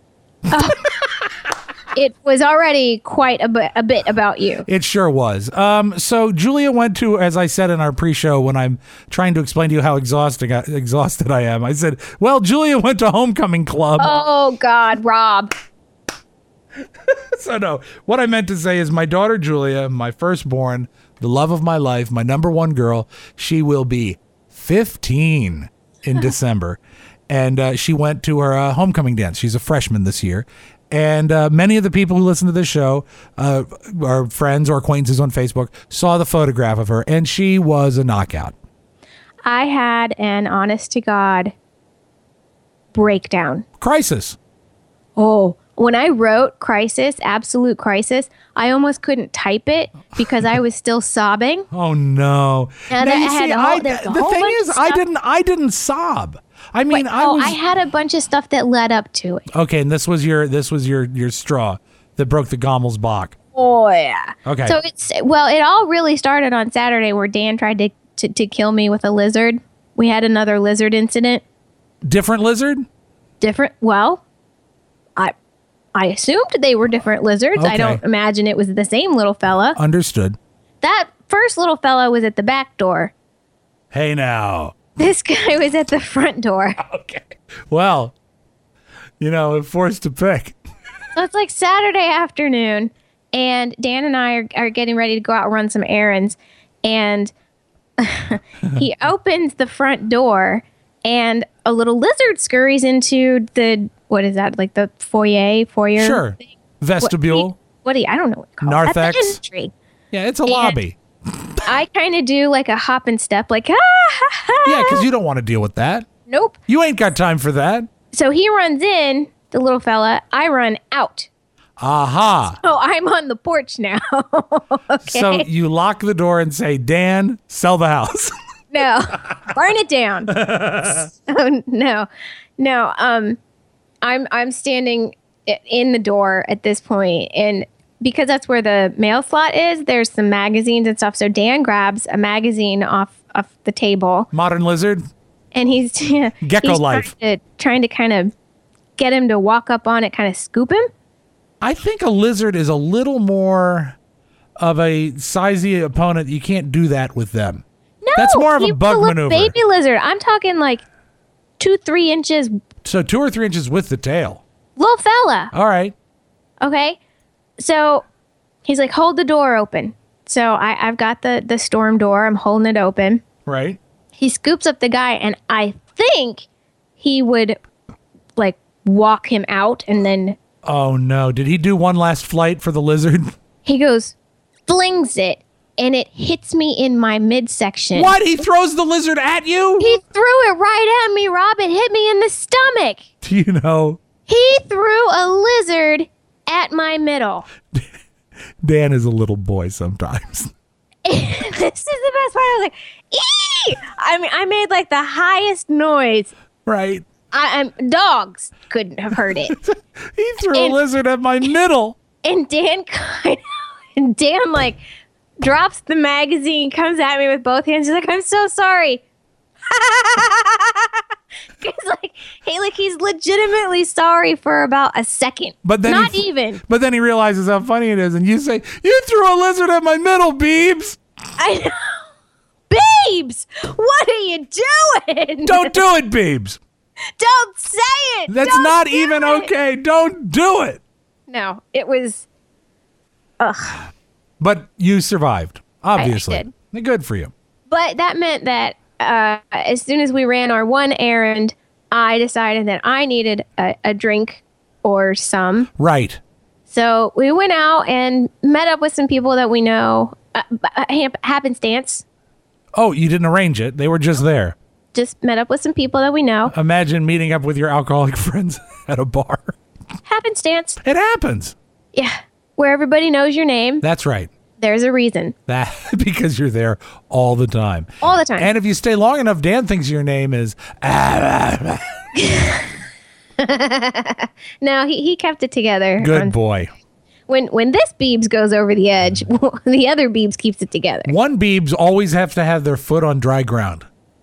It was already quite a bit about you. It sure was. So Julia went to, as I said in our pre-show, when I'm trying to explain to you how exhausted I am, I said, well, Julia went to homecoming club. Oh, God, Rob. So no, what I meant to say is my daughter Julia, my firstborn, the love of my life, my number one girl, she will be 15 in December. And she went to her homecoming dance. She's a freshman this year. And many of the people who listen to this show, our friends or acquaintances on Facebook, saw the photograph of her, and she was a knockout. I had an honest-to-God breakdown. Crisis. Oh, when I wrote crisis, absolute crisis, I almost couldn't type it because I was still sobbing. Oh, no. And Now, I you had see, a whole, there's a the whole thing bunch is, of stuff. I didn't sob. I mean, Wait, I had a bunch of stuff that led up to it. Okay, and this was your straw that broke the Gommel's Bach. Oh yeah. Okay. So it all really started on Saturday where Dan tried to kill me with a lizard. We had another lizard incident. Different lizard? Different. Well, I assumed they were different lizards. Okay. I don't imagine it was the same little fella. Understood. That first little fella was at the back door. Hey now. This guy was at the front door. Okay. Well, forced to pick. So it's like Saturday afternoon, and Dan and I are getting ready to go out and run some errands, and he opens the front door, and a little lizard scurries into the, what is that, like the foyer? Sure. Thing? Vestibule. What do you, I don't know what to call it. Narthex. That's the entry. Yeah, it's a lobby. I kind of do like a hop and step, like, ha, ha, ha. Yeah, because you don't want to deal with that. Nope. You ain't got time for that. So he runs in, the little fella. I run out. Aha. Oh, I'm on the porch now. Okay. So you lock the door and say, Dan, sell the house. No, burn it down. Oh, no. I'm standing in the door at this point, and because that's where the mail slot is, there's some magazines and stuff. So Dan grabs a magazine off the table. Modern Lizard. And he's Gecko Life. Trying to kind of get him to walk up on it, kind of scoop him. I think a lizard is a little more of a sizey opponent. You can't do that with them. No, that's more of a he bug was maneuver. Baby lizard. I'm talking like 2-3 inches. So 2 or 3 inches with the tail. Little fella. All right. Okay. So he's like, hold the door open. So I've got the storm door. I'm holding it open. Right. He scoops up the guy, and I think he would like walk him out, and then. Oh no! Did he do one last flight for the lizard? He goes, flings it, and it hits me in my midsection. What? He throws the lizard at you? He threw it right at me, Rob. It hit me in the stomach. Do you know? He threw a lizard at my middle. Dan is a little boy sometimes. This is the best part. I was like, ee! I mean, I made like the highest noise. Right. Dogs couldn't have heard it. He threw a lizard at my middle. And Dan like drops the magazine, comes at me with both hands. He's like, I'm so sorry. He's legitimately sorry for about a second. But then But then he realizes how funny it is, and you say, "You threw a lizard at my middle, Beebs." I know. Beebs, what are you doing? Don't do it, Beebs. Don't say it. That's Don't not do even it. okay. Don't do it. No, it was. Ugh. But you survived, obviously. I did. Good for you. But that meant that as soon as we ran our one errand, I decided that I needed a drink or some. Right. So we went out and met up with some people that we know. Happenstance. Oh, you didn't arrange it. They were just there. Just met up with some people that we know. Imagine meeting up with your alcoholic friends at a bar. Happenstance. It happens. Yeah. Where everybody knows your name. That's right. There's a reason. That because you're there all the time. All the time. And if you stay long enough, Dan thinks your name is. No, he kept it together. Good boy. When this Beebs goes over the edge, the other Beebs keeps it together. One Beebs always have to have their foot on dry ground.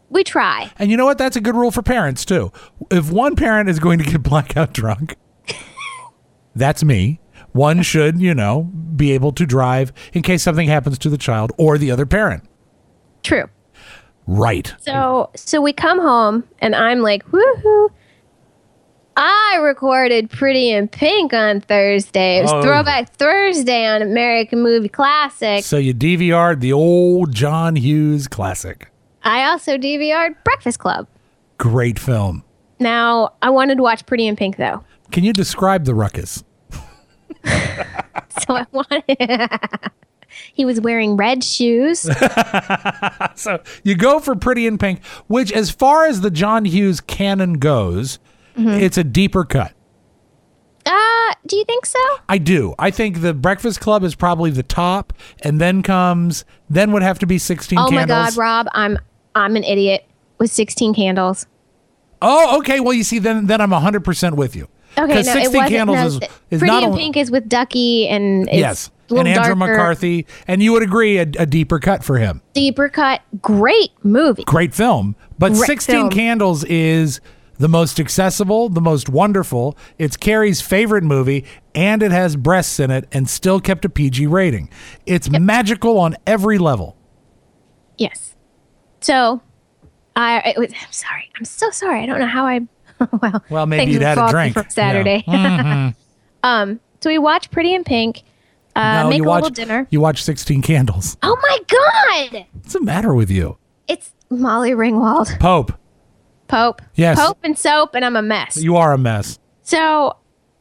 We try. And you know what? That's a good rule for parents, too. If one parent is going to get blackout drunk, that's me. One should, be able to drive in case something happens to the child or the other parent. True. Right. So we come home, and I'm like, woohoo. I recorded Pretty in Pink on Thursday. It was Throwback Thursday on American Movie Classic. So you DVR'd the old John Hughes classic. I also DVR'd Breakfast Club. Great film. Now, I wanted to watch Pretty in Pink, though. Can you describe the ruckus? So I wanted... He was wearing red shoes. So you go for Pretty in Pink, which, as far as the John Hughes canon goes, it's a deeper cut. Do you think so? I do. I think the Breakfast Club is probably the top, and then would have to be 16 Candles. Oh my God, Rob, I'm an idiot with 16 Candles. Oh, okay. Well, you see, then I'm 100% with you. Okay, no, 16 it wasn't. Candles is Pretty not in only, Pink is with Ducky and it's yes, a little and Andrew darker, McCarthy, and you would agree a deeper cut for him. deeper cut, great movie. Great film, but Great 16 film. Candles is the most accessible, the most wonderful. It's Carrie's favorite movie, and it has breasts in it, and still kept a PG rating. It's magical on every level. Yes. So, I'm sorry. I'm so sorry. I don't know how I. Well, maybe things you'd had a foggy drink. from Saturday. Yeah. So we watched Pretty in Pink. No, Make you a watch, little dinner. You watch 16 Candles. Oh my God! What's the matter with you? It's Molly Ringwald. Pope. Pope. Yes. Pope and soap, and I'm a mess. You are a mess. So,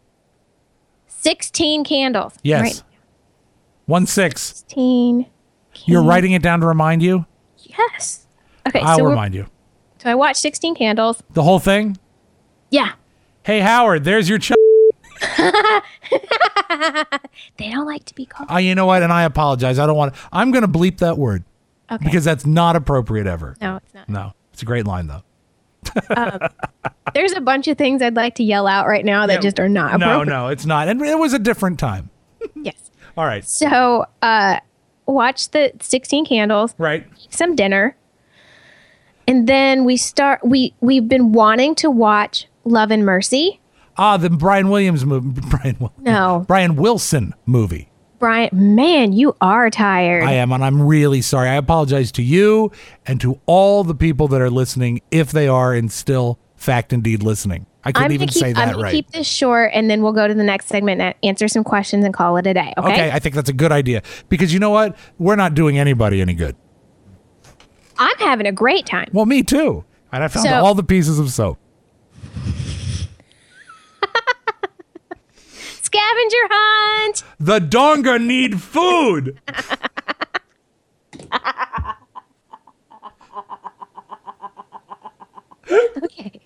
16 Candles. Yes. Right. 1-6. 16. You're writing it down to remind you? Yes. Okay. I'll so remind you. So I watched 16 Candles. The whole thing? Yeah. Hey, Howard, there's your They don't like to be called. You know what? And I apologize. I'm going to bleep that word. Okay. Because that's not appropriate ever. No, it's not. No. It's a great line, though. There's a bunch of things I'd like to yell out right now that just are not appropriate. No, it's not. And it was a different time. Yes. All right. So, watch the 16 Candles. Right. Some dinner. And then we've been wanting to watch Love and Mercy. The Brian Williams movie. No. Brian Wilson movie. Brian, man, you are tired. I am, and I'm really sorry. I apologize to you and to all the people that are listening, if they are and still fact indeed listening. I couldn't even say that I'm gonna right. keep this short, and then we'll go to the next segment and answer some questions and call it a day. Okay? Okay, I think that's a good idea. Because you know what? We're not doing anybody any good. I'm having a great time. Well, me too. And I found So- all the pieces of soap. Scavenger hunt. The Donga need food. Okay.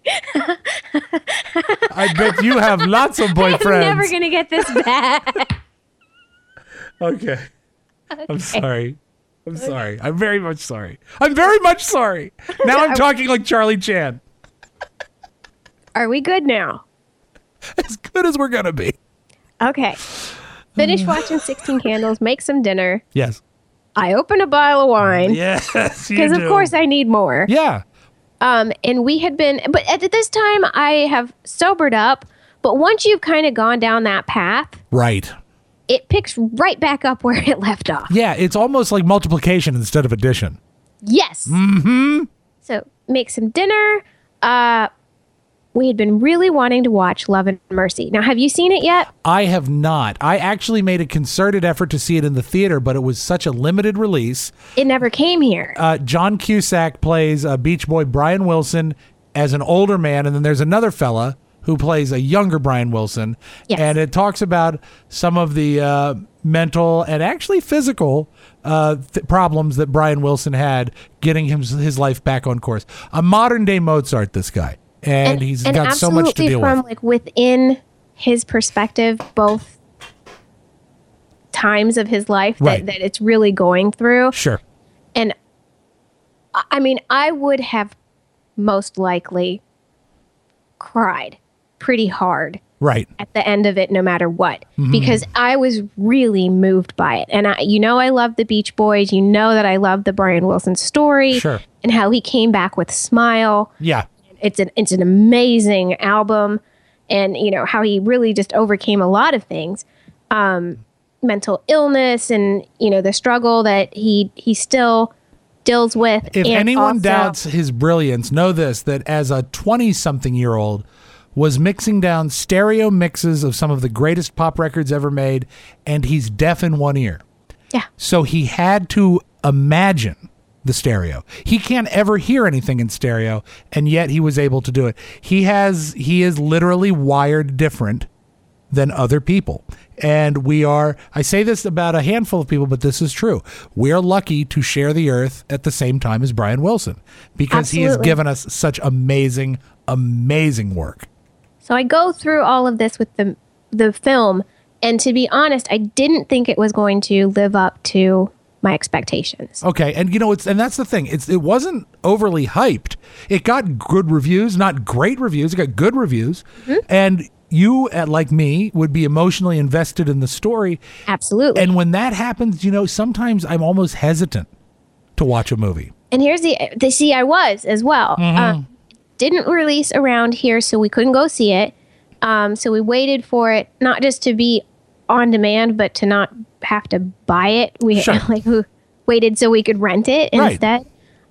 I bet you have lots of boyfriends. I'm never gonna get this back. Okay. I'm sorry. I'm sorry. I'm very much sorry. I'm very much sorry. Now I'm talking like Charlie Chan. Are we good now? As good as we're going to be. Okay. Finish watching 16 Candles. Make some dinner. Yes. I open a bottle of wine. Yes, you Because of do. course I need more. Yeah. And we had been, but at this time I have sobered up. But once you've kind of gone down that path, Right. it picks right back up where it left off. Yeah, it's almost like multiplication instead of addition. Yes. Mm-hmm. So make some dinner. We had been really wanting to watch Love and Mercy. Now, have you seen it yet? I have not. I actually made a concerted effort to see it in the theater, but it was such a limited release. It never came here. John Cusack plays Beach Boy Brian Wilson as an older man, and then there's another fella who plays a younger Brian Wilson. Yes. And it talks about some of the mental and actually physical problems that Brian Wilson had getting his life back on course. A modern day Mozart, this guy. And he's got so much to deal from, with. like, within his perspective, both times of his life Right. that it's really going through. Sure. And I mean, I would have most likely cried pretty hard Right. at the end of it, no matter what, because I was really moved by it. And I love the Beach Boys. You know that I love the Brian Wilson story. Sure. And how he came back with Smile. Yeah. It's an amazing album, and how he really just overcame a lot of things, mental illness, and the struggle that he still deals with. If and anyone also, doubts his brilliance, know this: that as a 20-something-year-old, was mixing down stereo mixes of some of the greatest pop records ever made, and he's deaf in one ear. Yeah. So he had to imagine the stereo. He can't ever hear anything in stereo, and yet he was able to do it. He is literally wired different than other people. And I say this about a handful of people, but this is true. We are lucky to share the earth at the same time as Brian Wilson, because he has Absolutely. given us such amazing, amazing work. So I go through all of this with the film, and to be honest, I didn't think it was going to live up to my expectations. Okay, and and that's the thing. It wasn't overly hyped. It got good reviews, not great reviews. It got good reviews, and you, like me, would be emotionally invested in the story. Absolutely. And when that happens, sometimes I'm almost hesitant to watch a movie. And here's I was as well. Didn't release around here, so we couldn't go see it. So we waited for it, not just to be on demand, but to not have to buy it. We waited so we could rent it instead.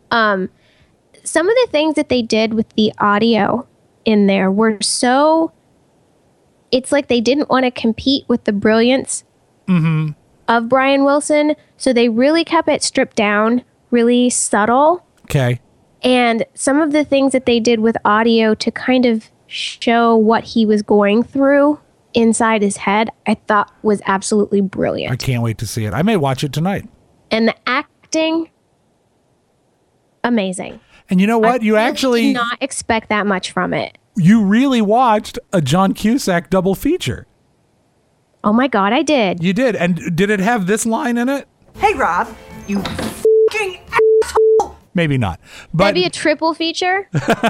Some of the things that they did with the audio in there were so... It's like they didn't want to compete with the brilliance of Brian Wilson, so they really kept it stripped down, really subtle. Okay. And some of the things that they did with audio to kind of show what he was going through inside his head, I thought was absolutely brilliant. I can't wait to see it. I may watch it tonight. And the acting, amazing. And you know what? I did not expect that much from it. You really watched a John Cusack double feature. Oh my God, I did. You did. And did it have this line in it? Hey, Rob, you f***ing asshole. Maybe not. But That'd be a triple feature.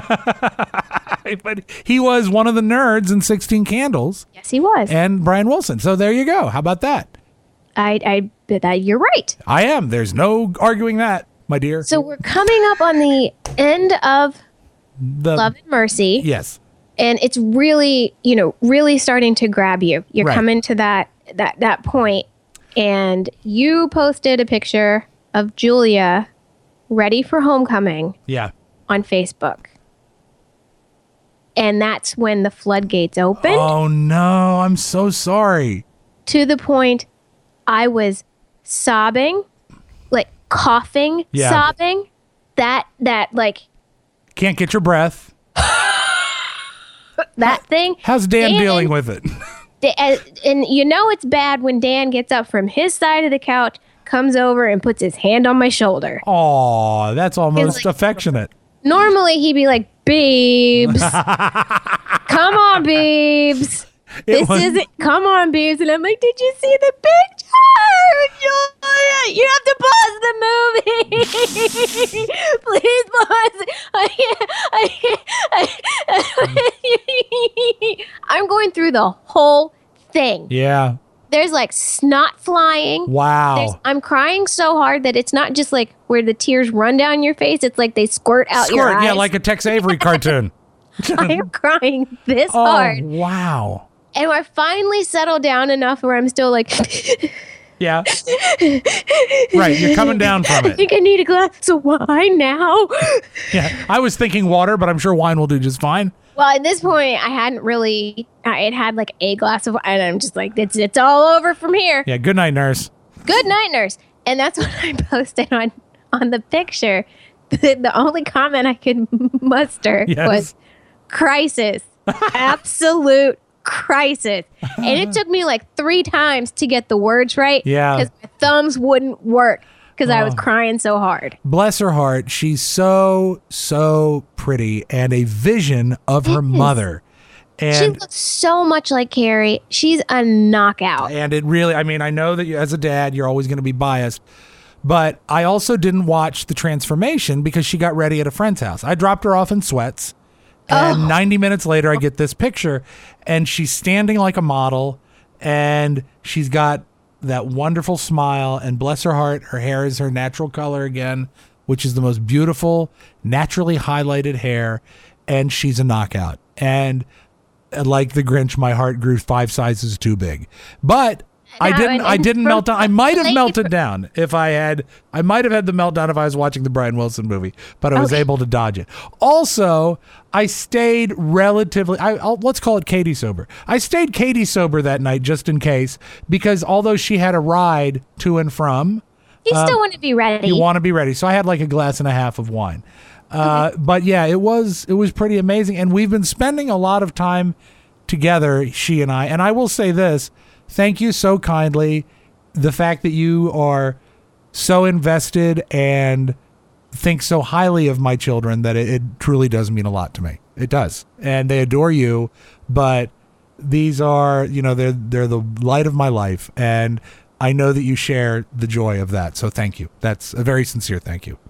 but he was one of the nerds in 16 Candles. Yes, he was. And Brian Wilson. So there you go. How about that? I bet that you're right. I am. There's no arguing that, my dear. So we're coming up on the end of Love and Mercy. Yes. And it's really, really starting to grab you. You're Right. coming to that point. And you posted a picture of Julia ready for homecoming Yeah. on Facebook. And that's when the floodgates opened. Oh, no. I'm so sorry. To the point I was sobbing, like coughing, Yeah. sobbing. That like Can't get your breath. that thing. How's Dan dealing with it? And it's bad when Dan gets up from his side of the couch, comes over and puts his hand on my shoulder. Aw, that's almost affectionate. Normally he'd be like, Beebs. Come on, Beebs. Come on, Beebs. And I'm like, did you see the picture? Julia, you have to pause the movie. Please pause. I'm going through the whole thing. Yeah. There's like snot flying. Wow. I'm crying so hard that it's not just like where the tears run down your face. It's like they squirt out your eyes. Yeah, like a Tex Avery cartoon. I am crying this Oh, hard. wow. And I finally settled down enough where I'm still like, Yeah. Right, you're coming down from I it. think I need a glass of wine now. Yeah, I was thinking water, but I'm sure wine will do just fine. Well, at this point, I hadn't really, it had like a glass of wine. And I'm just like, it's all over from here. Yeah, good night, nurse. Good night, nurse. And that's what I posted on the picture. The only comment I could muster was crisis. Absolute crisis. And it took me like 3 times to get the words right. Yeah. Because my thumbs wouldn't work because I was crying so hard. Bless her heart. She's so pretty and a vision of her mother. She And looks so much like Carrie. She's a knockout. and it really, I mean, I know that as a dad, you're always going to be biased, but I also didn't watch the transformation because she got ready at a friend's house. I dropped her off in sweats And 90 minutes later, I get this picture, and she's standing like a model, and she's got that wonderful smile, and bless her heart, her hair is her natural color again, which is the most beautiful, naturally highlighted hair, and she's a knockout. And like the Grinch, my heart grew 5 sizes too big. But I didn't melt down. I might have melted down if I might have had the meltdown if I was watching the Brian Wilson movie, but I was able to dodge it. Also, I stayed relatively, let's call it Katie sober. I stayed Katie sober that night just in case, because although she had a ride to and from, you still want to be ready. You want to be ready. So I had like a glass and a half of wine. But yeah, it was pretty amazing. And we've been spending a lot of time together, she and I. And I will say this, thank you so kindly. The fact that you are so invested and think so highly of my children that it truly does mean a lot to me. It does. And they adore you, but these are, they're the light of my life. And I know that you share the joy of that. So thank you. That's a very sincere thank you.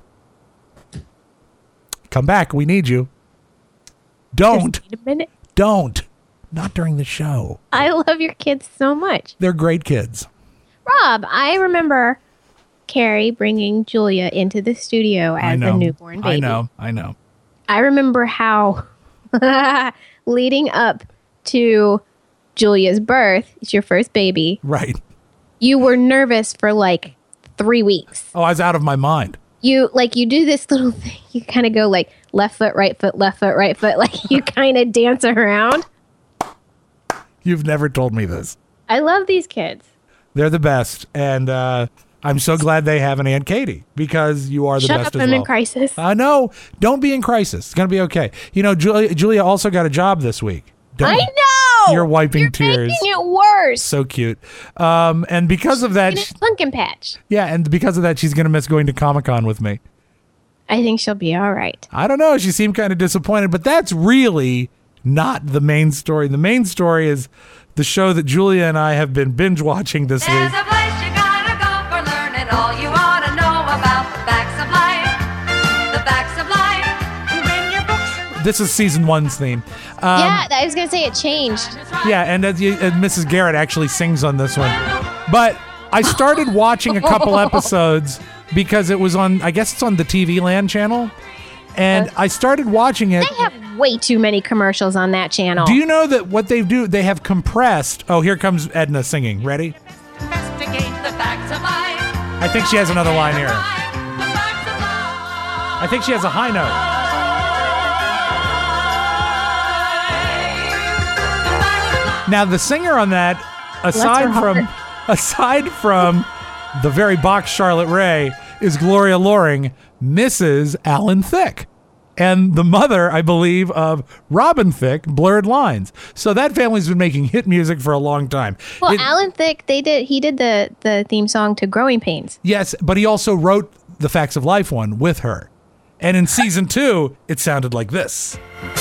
Come back. We need you. Don't. Just wait a minute. Don't. Not during the show. I love your kids so much. They're great kids. Rob, I remember Carrie bringing Julia into the studio as a newborn baby. I know. I remember how leading up to Julia's birth, it's your first baby. Right. You were nervous for like 3 weeks. Oh, I was out of my mind. You do this little thing. You kind of go like left foot, right foot, left foot, right foot. Like you kind of dance around. You've never told me this. I love these kids. They're the best. And I'm so glad they have an Aunt Katie because you are the Shut best up, as I'm well. in crisis. No, don't be in crisis. It's going to be okay. Julia also got a job this week. I know. You're wiping tears. Making it worse. So cute. And because of that, pumpkin patch. Yeah, and because of that, she's going to miss going to Comic-Con with me. I think she'll be all right. I don't know. She seemed kind of disappointed, but that's really not the main story. The main story is the show that Julia and I have been binge watching this week. There's a place you gotta go for learning all you ought to know about the facts of life. The facts of life. When your books. This is season 1's theme. Yeah, I was going to say it changed. Yeah, and Mrs. Garrett actually sings on this one. But I started watching a couple episodes because it was on, I guess it's on the TV Land channel. And I started watching it. They have way too many commercials on that channel. Do you know that what they do, they have compressed. Oh, here comes Edna singing. Ready? Investigate the facts of life. I think she has another line here. I think she has a high note. Now, the singer on that, aside from the very box Charlotte Rae, is Gloria Loring, Mrs. Alan Thicke, and the mother, I believe, of Robin Thicke, Blurred Lines. So that family's been making hit music for a long time. Well, Alan Thicke, he did the theme song to Growing Pains. Yes, but he also wrote the Facts of Life one with her. And in season 2, it sounded like this.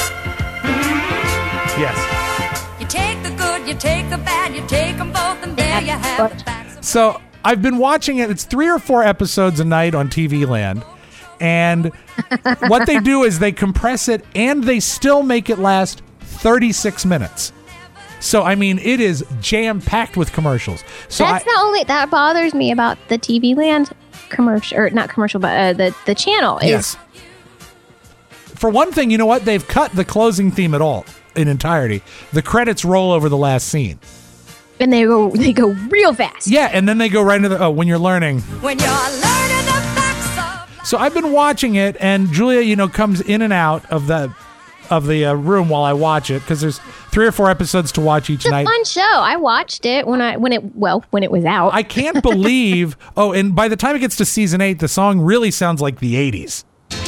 Yes. You take the good, you take the bad, you take them both, and there you have the facts of So I've been watching it. It's 3 or 4 episodes a night on TV Land. And what they do is they compress it and they still make it last 36 minutes. So, I mean, it is jam-packed with commercials. So that bothers me about the TV Land commercial, or not commercial, but the channel. Yes. For one thing, you know what? They've cut the closing theme at all in entirety. The credits roll over the last scene. And they go real fast. Yeah, and then they go right into when you're learning. when you're learning the facts of life. So I've been watching it, and Julia, comes in and out of the room while I watch it because there's 3 or 4 episodes to watch each night. It's a fun show. I watched it when it was out. I can't believe. Oh, and by the time it gets to season 8, the song really sounds like the 80s.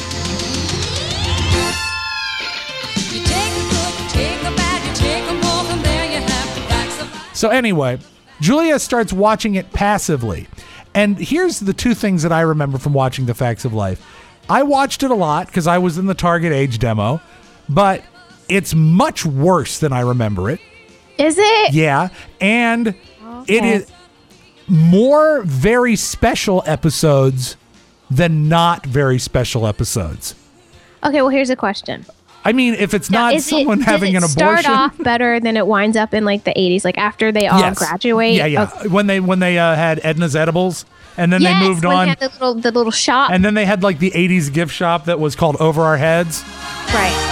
You take the good, you take the bad, you take them both, and there you have the facts of life. So anyway, Julia starts watching it passively. And here's the 2 things that I remember from watching The Facts of Life. I watched it a lot because I was in the target age demo, but it's much worse than I remember it. Is it? Yeah. And it is more very special episodes than not very special episodes. Okay, well, here's a question. I mean, if it's not someone having an abortion. Does it start off better than it winds up in like the 80s, like after they all graduate? Yeah. Okay. When they had Edna's Edibles, and then they moved when on. They had the little shop. And then they had like the 80s gift shop that was called Over Our Heads. Right.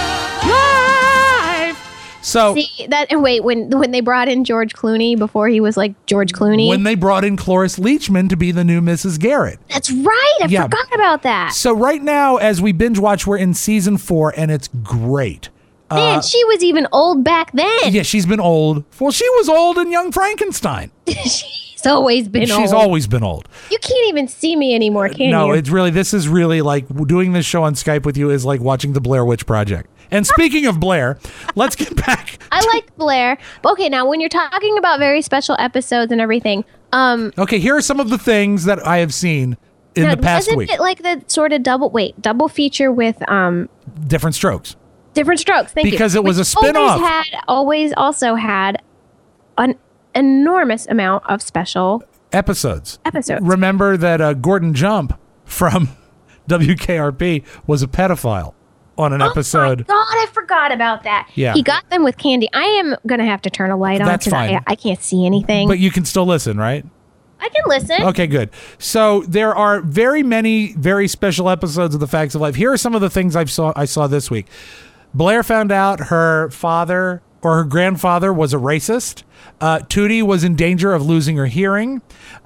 So when they brought in George Clooney before he was like George Clooney. When they brought in Cloris Leachman to be the new Mrs. Garrett. That's right. I forgot about that. So right now, as we binge watch, we're in season 4, and it's great. Man, she was even old back then. Yeah, she's been old. Well, she was old in Young Frankenstein. She's always been old. She's always been old. You can't even see me anymore, can you? No, this is really like doing this show on Skype with you is like watching the Blair Witch Project. And speaking of Blair, let's get back. I like Blair. Okay, now when you're talking about very special episodes and everything, okay, here are some of the things that I have seen in the past week. Wasn't it like the sort of double feature with Different Strokes? Different Strokes, thank you. Because it was a spin-off. Always also had an enormous amount of special episodes. Remember that Gordon Jump from WKRP was a pedophile on an episode. Oh my God, I forgot about that. Yeah. He got them with candy. I am going to have to turn a light on. That's fine. I can't see anything. But you can still listen, right? I can listen. Okay, good. So there are very many very special episodes of The Facts of Life. Here are some of the things I saw this week. Blair found out her father or her grandfather was a racist. Tootie was in danger of losing her hearing.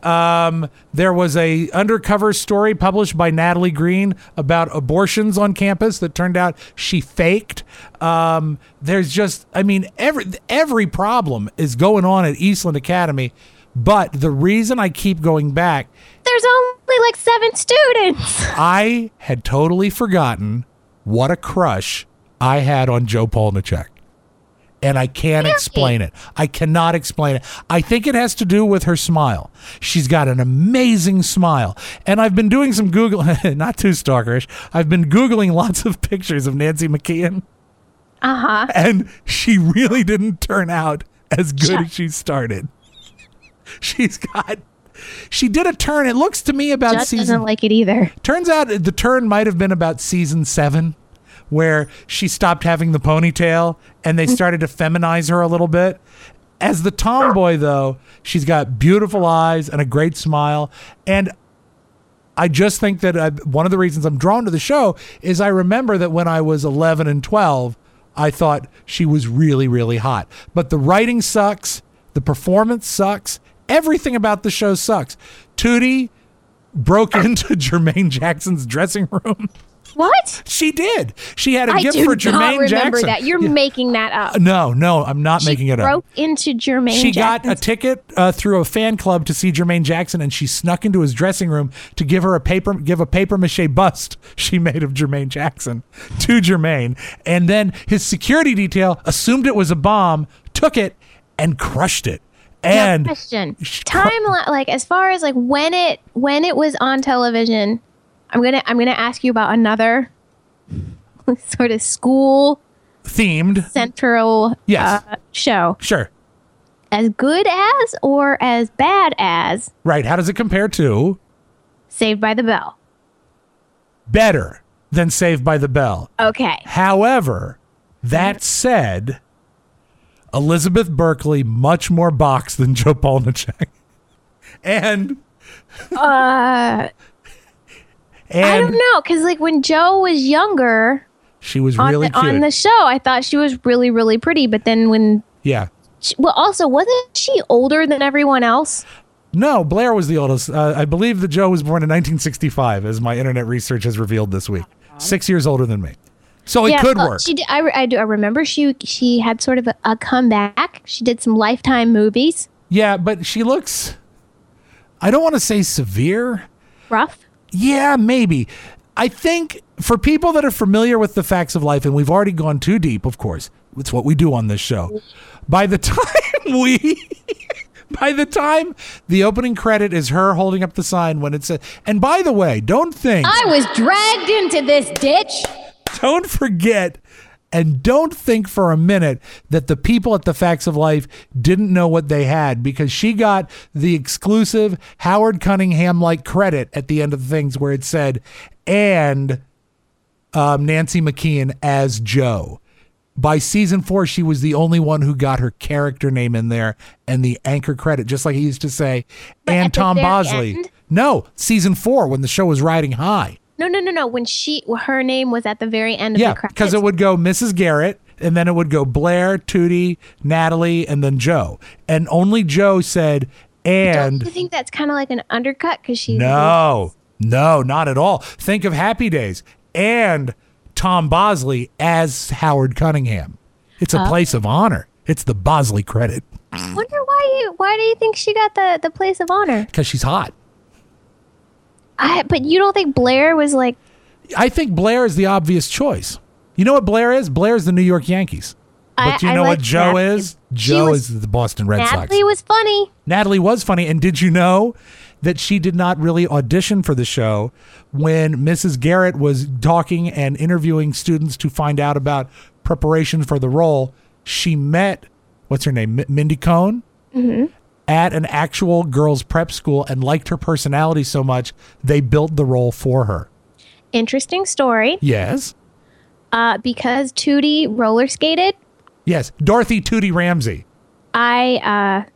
There was a undercover story published by Natalie Green about abortions on campus that turned out she faked. There's just, I mean, every problem is going on at Eastland Academy. But the reason I keep going back, there's only like 7 students. I had totally forgotten what a crush I had on Joe Polnicek. And I can't explain it. I cannot explain it. I think it has to do with her smile. She's got an amazing smile. And I've been doing some Googling, not too stalkerish. I've been Googling lots of pictures of Nancy McKeon. Uh-huh. And she really didn't turn out as good as she started. She did a turn. It looks to me about Judd doesn't like it either. Turns out the turn might have been about season 7. Where she stopped having the ponytail and they started to feminize her a little bit. As the tomboy, though, she's got beautiful eyes and a great smile. And I just think that one of the reasons I'm drawn to the show is I remember that when I was 11 and 12, I thought she was really, really hot. But the writing sucks. The performance sucks. Everything about the show sucks. Tootie broke into Jermaine Jackson's dressing room. What? She did. She had a gift for Jermaine Jackson. I do not remember that. You're making that up. No, I'm not making it up. She broke into Jermaine Jackson. She got a ticket through a fan club to see Jermaine Jackson, and she snuck into his dressing room to give a paper mache bust she made of Jermaine Jackson to Jermaine. And then his security detail assumed it was a bomb, took it, and crushed it. And now, question. Timeline, like as far as like when it was on television. I'm gonna ask you about another sort of school themed central show. Sure. As good as or as bad as? Right. How does it compare to Saved by the Bell? Better than Saved by the Bell. Okay. However, that said, Elizabeth Berkley much more box than Joe Polnicek. And I don't know, because like when Joe was younger, she was really cute on the show. I thought she was really, really pretty. But then when also wasn't she older than everyone else? No, Blair was the oldest. I believe that Joe was born in 1965, as my internet research has revealed this week. 6 years older than me, so it could work. She did. I remember she had sort of a comeback. She did some Lifetime movies. Yeah, but she looks. I don't want to say severe. Rough. Yeah, maybe. I think for people that are familiar with The Facts of Life, and we've already gone too deep, of course, it's what we do on this show. By the time the opening credit is her holding up the sign when it says, and by the way, don't think I was dragged into this ditch. Don't forget and don't think for a minute that the people at The Facts of Life didn't know what they had, because she got the exclusive Howard Cunningham-like credit at the end of the things where it said, and Nancy McKeon as Joe. By season 4, she was the only one who got her character name in there and the anchor credit, just like he used to say. But and at the Tom very Bosley. end? No, season 4 when the show was riding high. No. When her name was at the very end of Yeah, the credits. because it would go Mrs. Garrett, and then it would go Blair, Tootie, Natalie, and then Joe. And only Joe said, and... Don't you think that's kind of like an undercut? Because she's... No, not at all. Think of Happy Days and Tom Bosley as Howard Cunningham. It's a place of honor. It's the Bosley credit. I wonder why do you think she got the place of honor? Because she's hot. But you don't think Blair was like... I think Blair is the obvious choice. You know what Blair is? Blair is the New York Yankees. But you know what Joe Natalie. is? Joe is the Boston Red Sox. Natalie was funny. Natalie was funny. And did you know that she did not really audition for the show when Mrs. Garrett was talking and interviewing students to find out about preparation for the role? She met, what's her name? Mindy Cohn at an actual girls' prep school and liked her personality so much, they built the role for her. Interesting story. Yes. Because Tootie roller skated, Yes. Dorothy Tootie Ramsey. I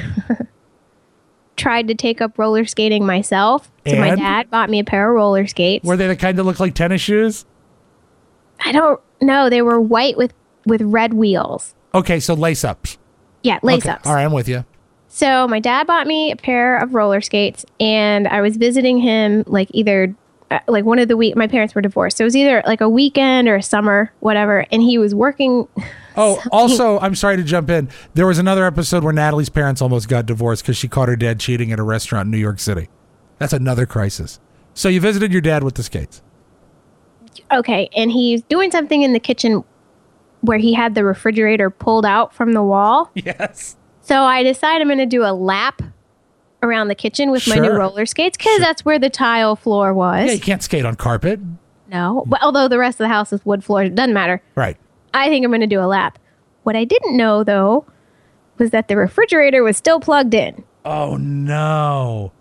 tried to take up roller skating myself. So my And? dad bought me a pair of roller skates. Were they the kind that look like tennis shoes? I don't know. They were white with red wheels. Okay, so lace-ups. Yeah, lace Okay. ups. All right, I'm with you. So my dad bought me a pair of roller skates, and I was visiting him like either like one of the week. My parents were divorced, so it was either like a weekend or a summer, whatever. And he was working. Oh, also, I'm sorry to jump in. There was another episode where Natalie's parents almost got divorced because she caught her dad cheating at a restaurant in New York City. That's another crisis. So you visited your dad with the skates. Okay, and he's doing something in the kitchen where he had the refrigerator pulled out from the wall. Yes. So I decided I'm going to do a lap around the kitchen with my new Sure. roller skates because that's where the tile floor was. Yeah, you can't skate on carpet. No, but although the rest of the house is wood floor, it doesn't matter. Right. I think I'm going to do a lap. What I didn't know, though, was that the refrigerator was still plugged in. Oh, no.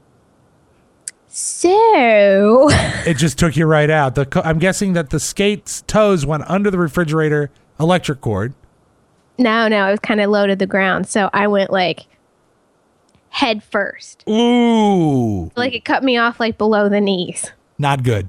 So It just took you right out. I'm guessing that the skate's toes went under the refrigerator electric cord. no, it was kind of low to the ground. So I went like head first. Ooh. Like it cut me off like below the knees. Not good.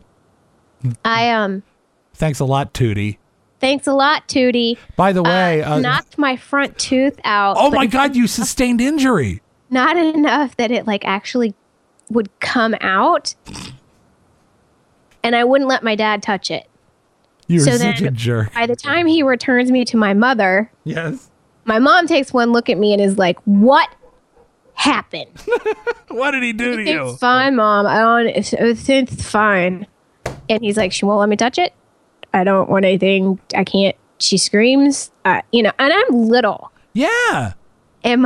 Thanks a lot, Tootie. Thanks a lot, Tootie. By the way, Knocked my front tooth out. oh but my God, you sustained injury. Not enough that it like actually would come out. And I wouldn't let my dad touch it. You're So such then- a jerk. By the time he returns me to my mother, Yes. my mom takes one look at me and is like, "What happened?" What did he do to you? It's fine, Mom. It's fine. And he's like, "She won't let me touch it. I don't want anything. I can't." She screams, and I'm little. Yeah. And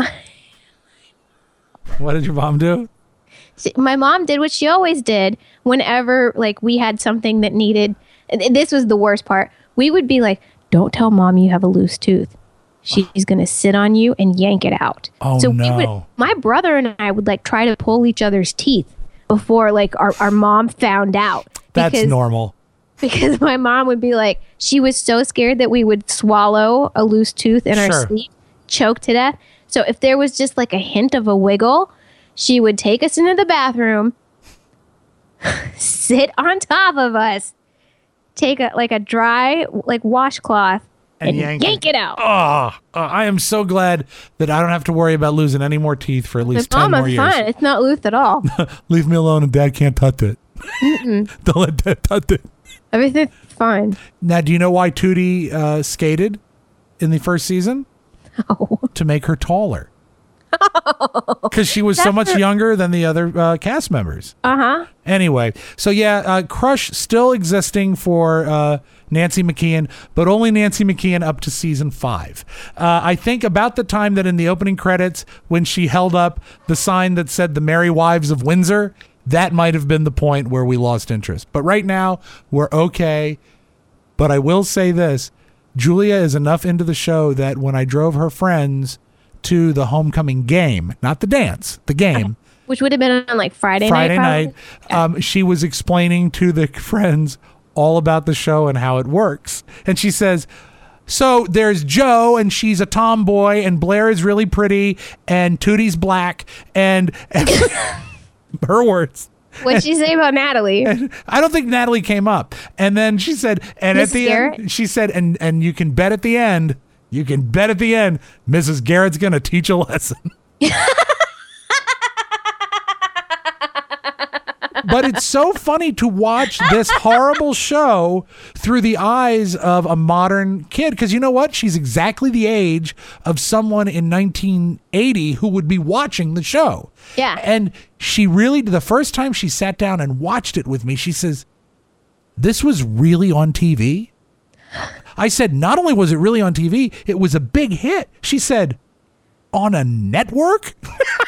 What did your mom do? my mom did what she always did whenever like we had something that needed. And this was the worst part. We would be like, "Don't tell Mom you have a loose tooth. She's gonna sit on you and yank it out." Oh, so no. my brother and I would like try to pull each other's teeth before like our mom found out. That's normal. Because my mom would be like, she was so scared that we would swallow a loose tooth in our Sure. sleep, choke to death. So if there was just like a hint of a wiggle, she would take us into the bathroom, sit on top of us, take a dry like washcloth and yank it out. Oh, I am so glad that I don't have to worry about losing any more teeth for at least 10 Mom, more I'm years. fine. It's not loose at all. Leave me alone and Dad can't touch it. Don't let Dad touch it. Everything's fine. Now, do you know why Tootie skated in the first season? Oh. To make her taller. Because she was so much younger than the other cast members. Uh-huh. Anyway, so yeah, Crush still existing for Nancy McKeon, but only Nancy McKeon up to season 5. I think about the time that in the opening credits, when she held up the sign that said the Merry Wives of Windsor, that might have been the point where we lost interest. But right now, we're okay. But I will say this, Julia is enough into the show that when I drove her friends to the homecoming game, not the dance, the game, Which would have been on like Friday night, night. she was explaining to the friends all about the show and how it works. And she says, so there's Joe, and she's a tomboy, and Blair is really pretty, and Tootie's black, and her words. What'd she say about Natalie? I don't think Natalie came up. And then she said, and at Mrs. the Garrett? end, she said, and you can bet at the end, Mrs. Garrett's going to teach a lesson. But it's so funny to watch this horrible show through the eyes of a modern kid. Because you know what? She's exactly the age of someone in 1980 who would be watching the show. Yeah. And she really, the first time she sat down and watched it with me, she says, this was really on TV? I said, not only was it really on TV, it was a big hit. She said, on a network?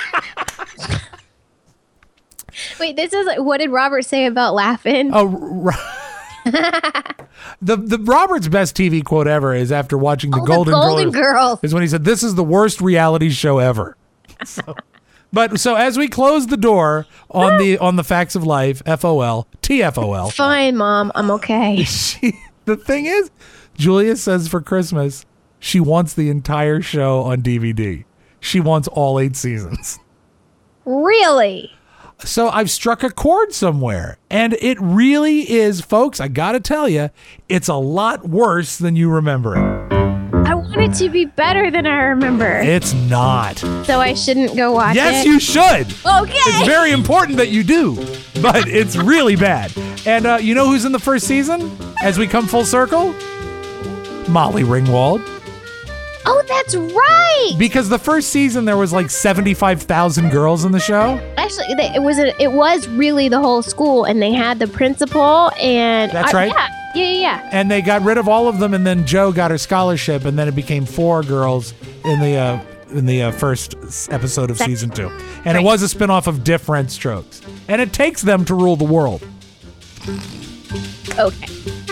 Wait, this is what did Robert say about laughing? Oh, the Robert's best TV quote ever is after watching the Golden Girls. Is when he said, this is the worst reality show ever. So as we close the door on the Facts of Life, FOL, TFOL. Fine, Mom, I'm okay. The thing is, Julia says for Christmas, she wants the entire show on DVD. She wants all 8 seasons. Really? So I've struck a chord somewhere, and it really is, folks, I gotta tell you, it's a lot worse than you remember it. I want it to be better than I remember. It's not. So I shouldn't go watch it? Yes, you should. Okay. It's very important that you do, but it's really bad. And you know who's in the first season? As we come full circle? Molly Ringwald. Oh, that's right. Because the first season there was like 75,000 girls in the show. Actually, it was really the whole school, and they had the principal and That's right. Yeah. And they got rid of all of them, and then Jo got her scholarship, and then it became 4 girls in the first episode of season 2. And It was a spinoff of Different Strokes. And it takes them to rule the world. Okay.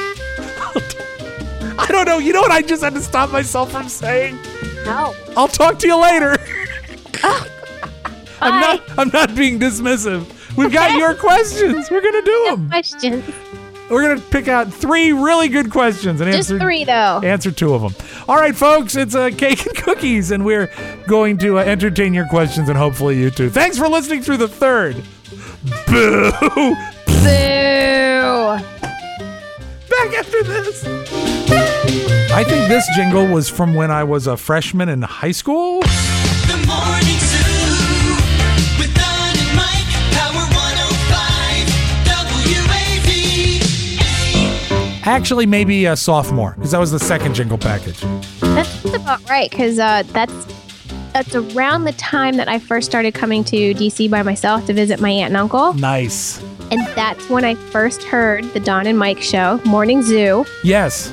I don't know. You know what I just had to stop myself from saying? No. I'll talk to you later. Oh. I'm not being dismissive. We've got your questions. We're gonna do them. Questions. We're gonna pick out 3 really good questions and Just answer 3 though. Answer 2 of them. All right, folks. It's Cake and Cookies, and we're going to entertain your questions and hopefully you too. Thanks for listening through the 3rd. Boo. Boo. Back after this. I think this jingle was from when I was a freshman in high school. The Morning Zoo with Don and Mike, Power 105, WAVA. Actually, maybe a sophomore, because that was the second jingle package. That's about right, because that's around the time that I first started coming to DC by myself to visit my aunt and uncle. Nice. And that's when I first heard the Don and Mike show, Morning Zoo. Yes.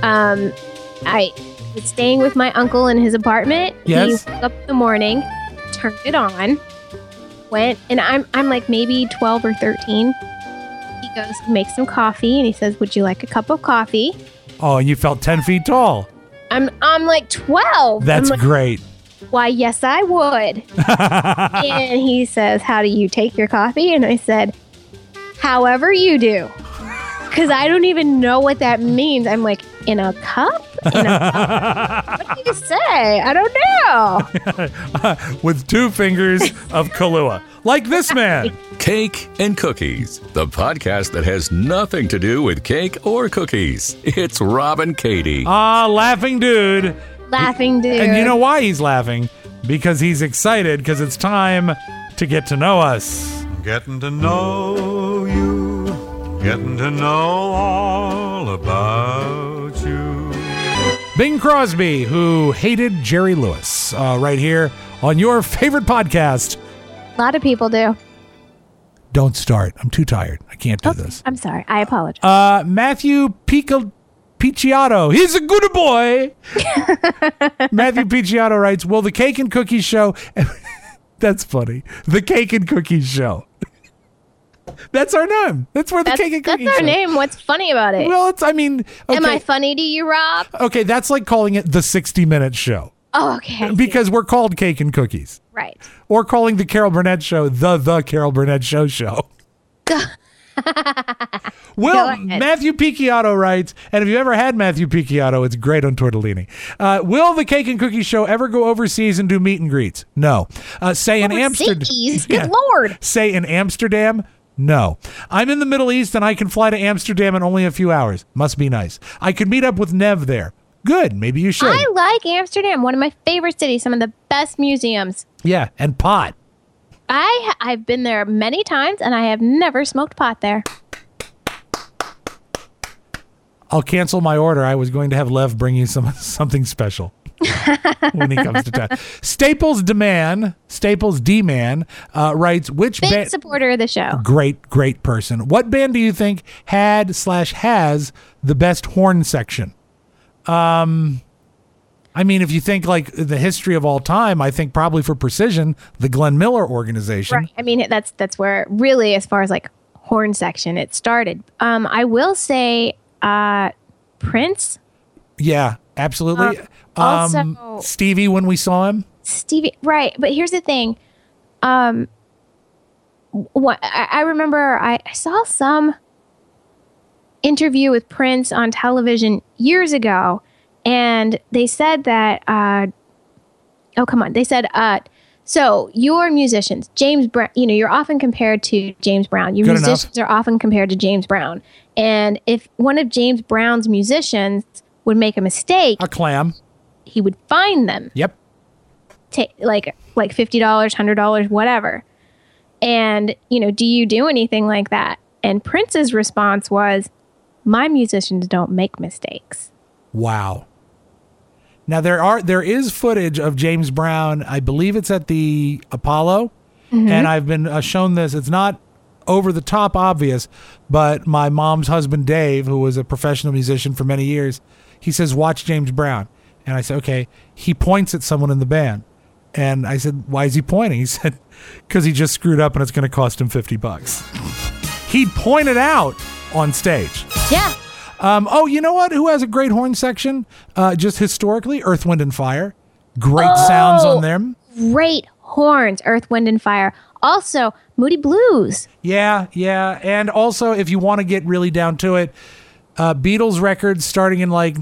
I was staying with my uncle in his apartment. Yes. He woke up in the morning, turned it on, went, and I'm like maybe 12 or 13. He goes, make some coffee, and he says, would you like a cup of coffee? Oh, and you felt 10 feet tall. I'm like 12. That's I'm like, great. why, yes, I would. And he says, how do you take your coffee? And I said, however you do. Because I don't even know what that means. I'm like, in a cup? In a cup? What do you say? I don't know. With 2 fingers of Kahlua. Like this man. Cake and Cookies, the podcast that has nothing to do with cake or cookies. It's Rob and Katie. Laughing dude. Laughing dude. And you know why he's laughing? Because he's excited, because it's time to get to know us. Getting to know you. Getting to know all about you. Bing Crosby, who hated Jerry Lewis, right here on your favorite podcast. A lot of people do. Don't start. I'm too tired. I can't do this. I'm sorry. I apologize. Matthew Picciotto. He's a good boy. Matthew Picciotto writes, will the Cake and Cookies show... That's funny. The Cake and Cookies show. That's our name. That's where the Cake and Cookies That's our show. name. What's funny about it? Well, okay. Am I funny to you, Rob? Okay, that's like calling it the 60-minute show. Oh, okay. Because we're called Cake and Cookies. Right. Or calling the Carol Burnett show the Carol Burnett show. Will Matthew Picciotto writes, and if you ever had Matthew Picciotto, it's great on tortellini. Will the Cake and Cookie Show ever go overseas and do meet and greets? No. Say in Amsterdam. Good Lord. Say in Amsterdam. No. I'm in the Middle East and I can fly to Amsterdam in only a few hours. Must be nice. I could meet up with Nev there. Good. Maybe you should. I like Amsterdam. One of my favorite cities. Some of the best museums. Yeah, and pot. I've been there many times and I have never smoked pot there. I'll cancel my order. I was going to have Lev bring you something special when he comes to town. Staples D-Man writes, which big band... supporter of the show. Great person. What band do you think had/has the best horn section? I mean, if you think like the history of all time, I think probably for precision, the Glenn Miller Organization. Right. I mean, that's where really, as far as like horn section, it started. I will say Prince. Yeah, absolutely. Also, Stevie, when we saw him. Stevie, right. But here's the thing. What I remember, I saw some interview with Prince on television years ago, and they said that, they said, so your musicians, James Brown, you're often compared to James Brown. Your musicians are often compared to James Brown. And if one of James Brown's musicians would make a mistake, a clam, he would fine them. Yep. Like $50, $100, whatever. And, do you do anything like that? And Prince's response was, my musicians don't make mistakes. Wow. Now there is footage of James Brown. I believe it's at the Apollo, and I've been shown this. It's not over the top obvious, but my mom's husband Dave, who was a professional musician for many years, he says, "Watch James Brown," and I said, "Okay." He points at someone in the band, and I said, "Why is he pointing?" He said, "Because he just screwed up, and it's going to cost him $50." He pointed out on stage. Yeah. You know what? Who has a great horn section? Just historically, Earth, Wind, and Fire. Great sounds on them. Great horns, Earth, Wind, and Fire. Also, Moody Blues. Yeah. And also, if you want to get really down to it, Beatles records starting in like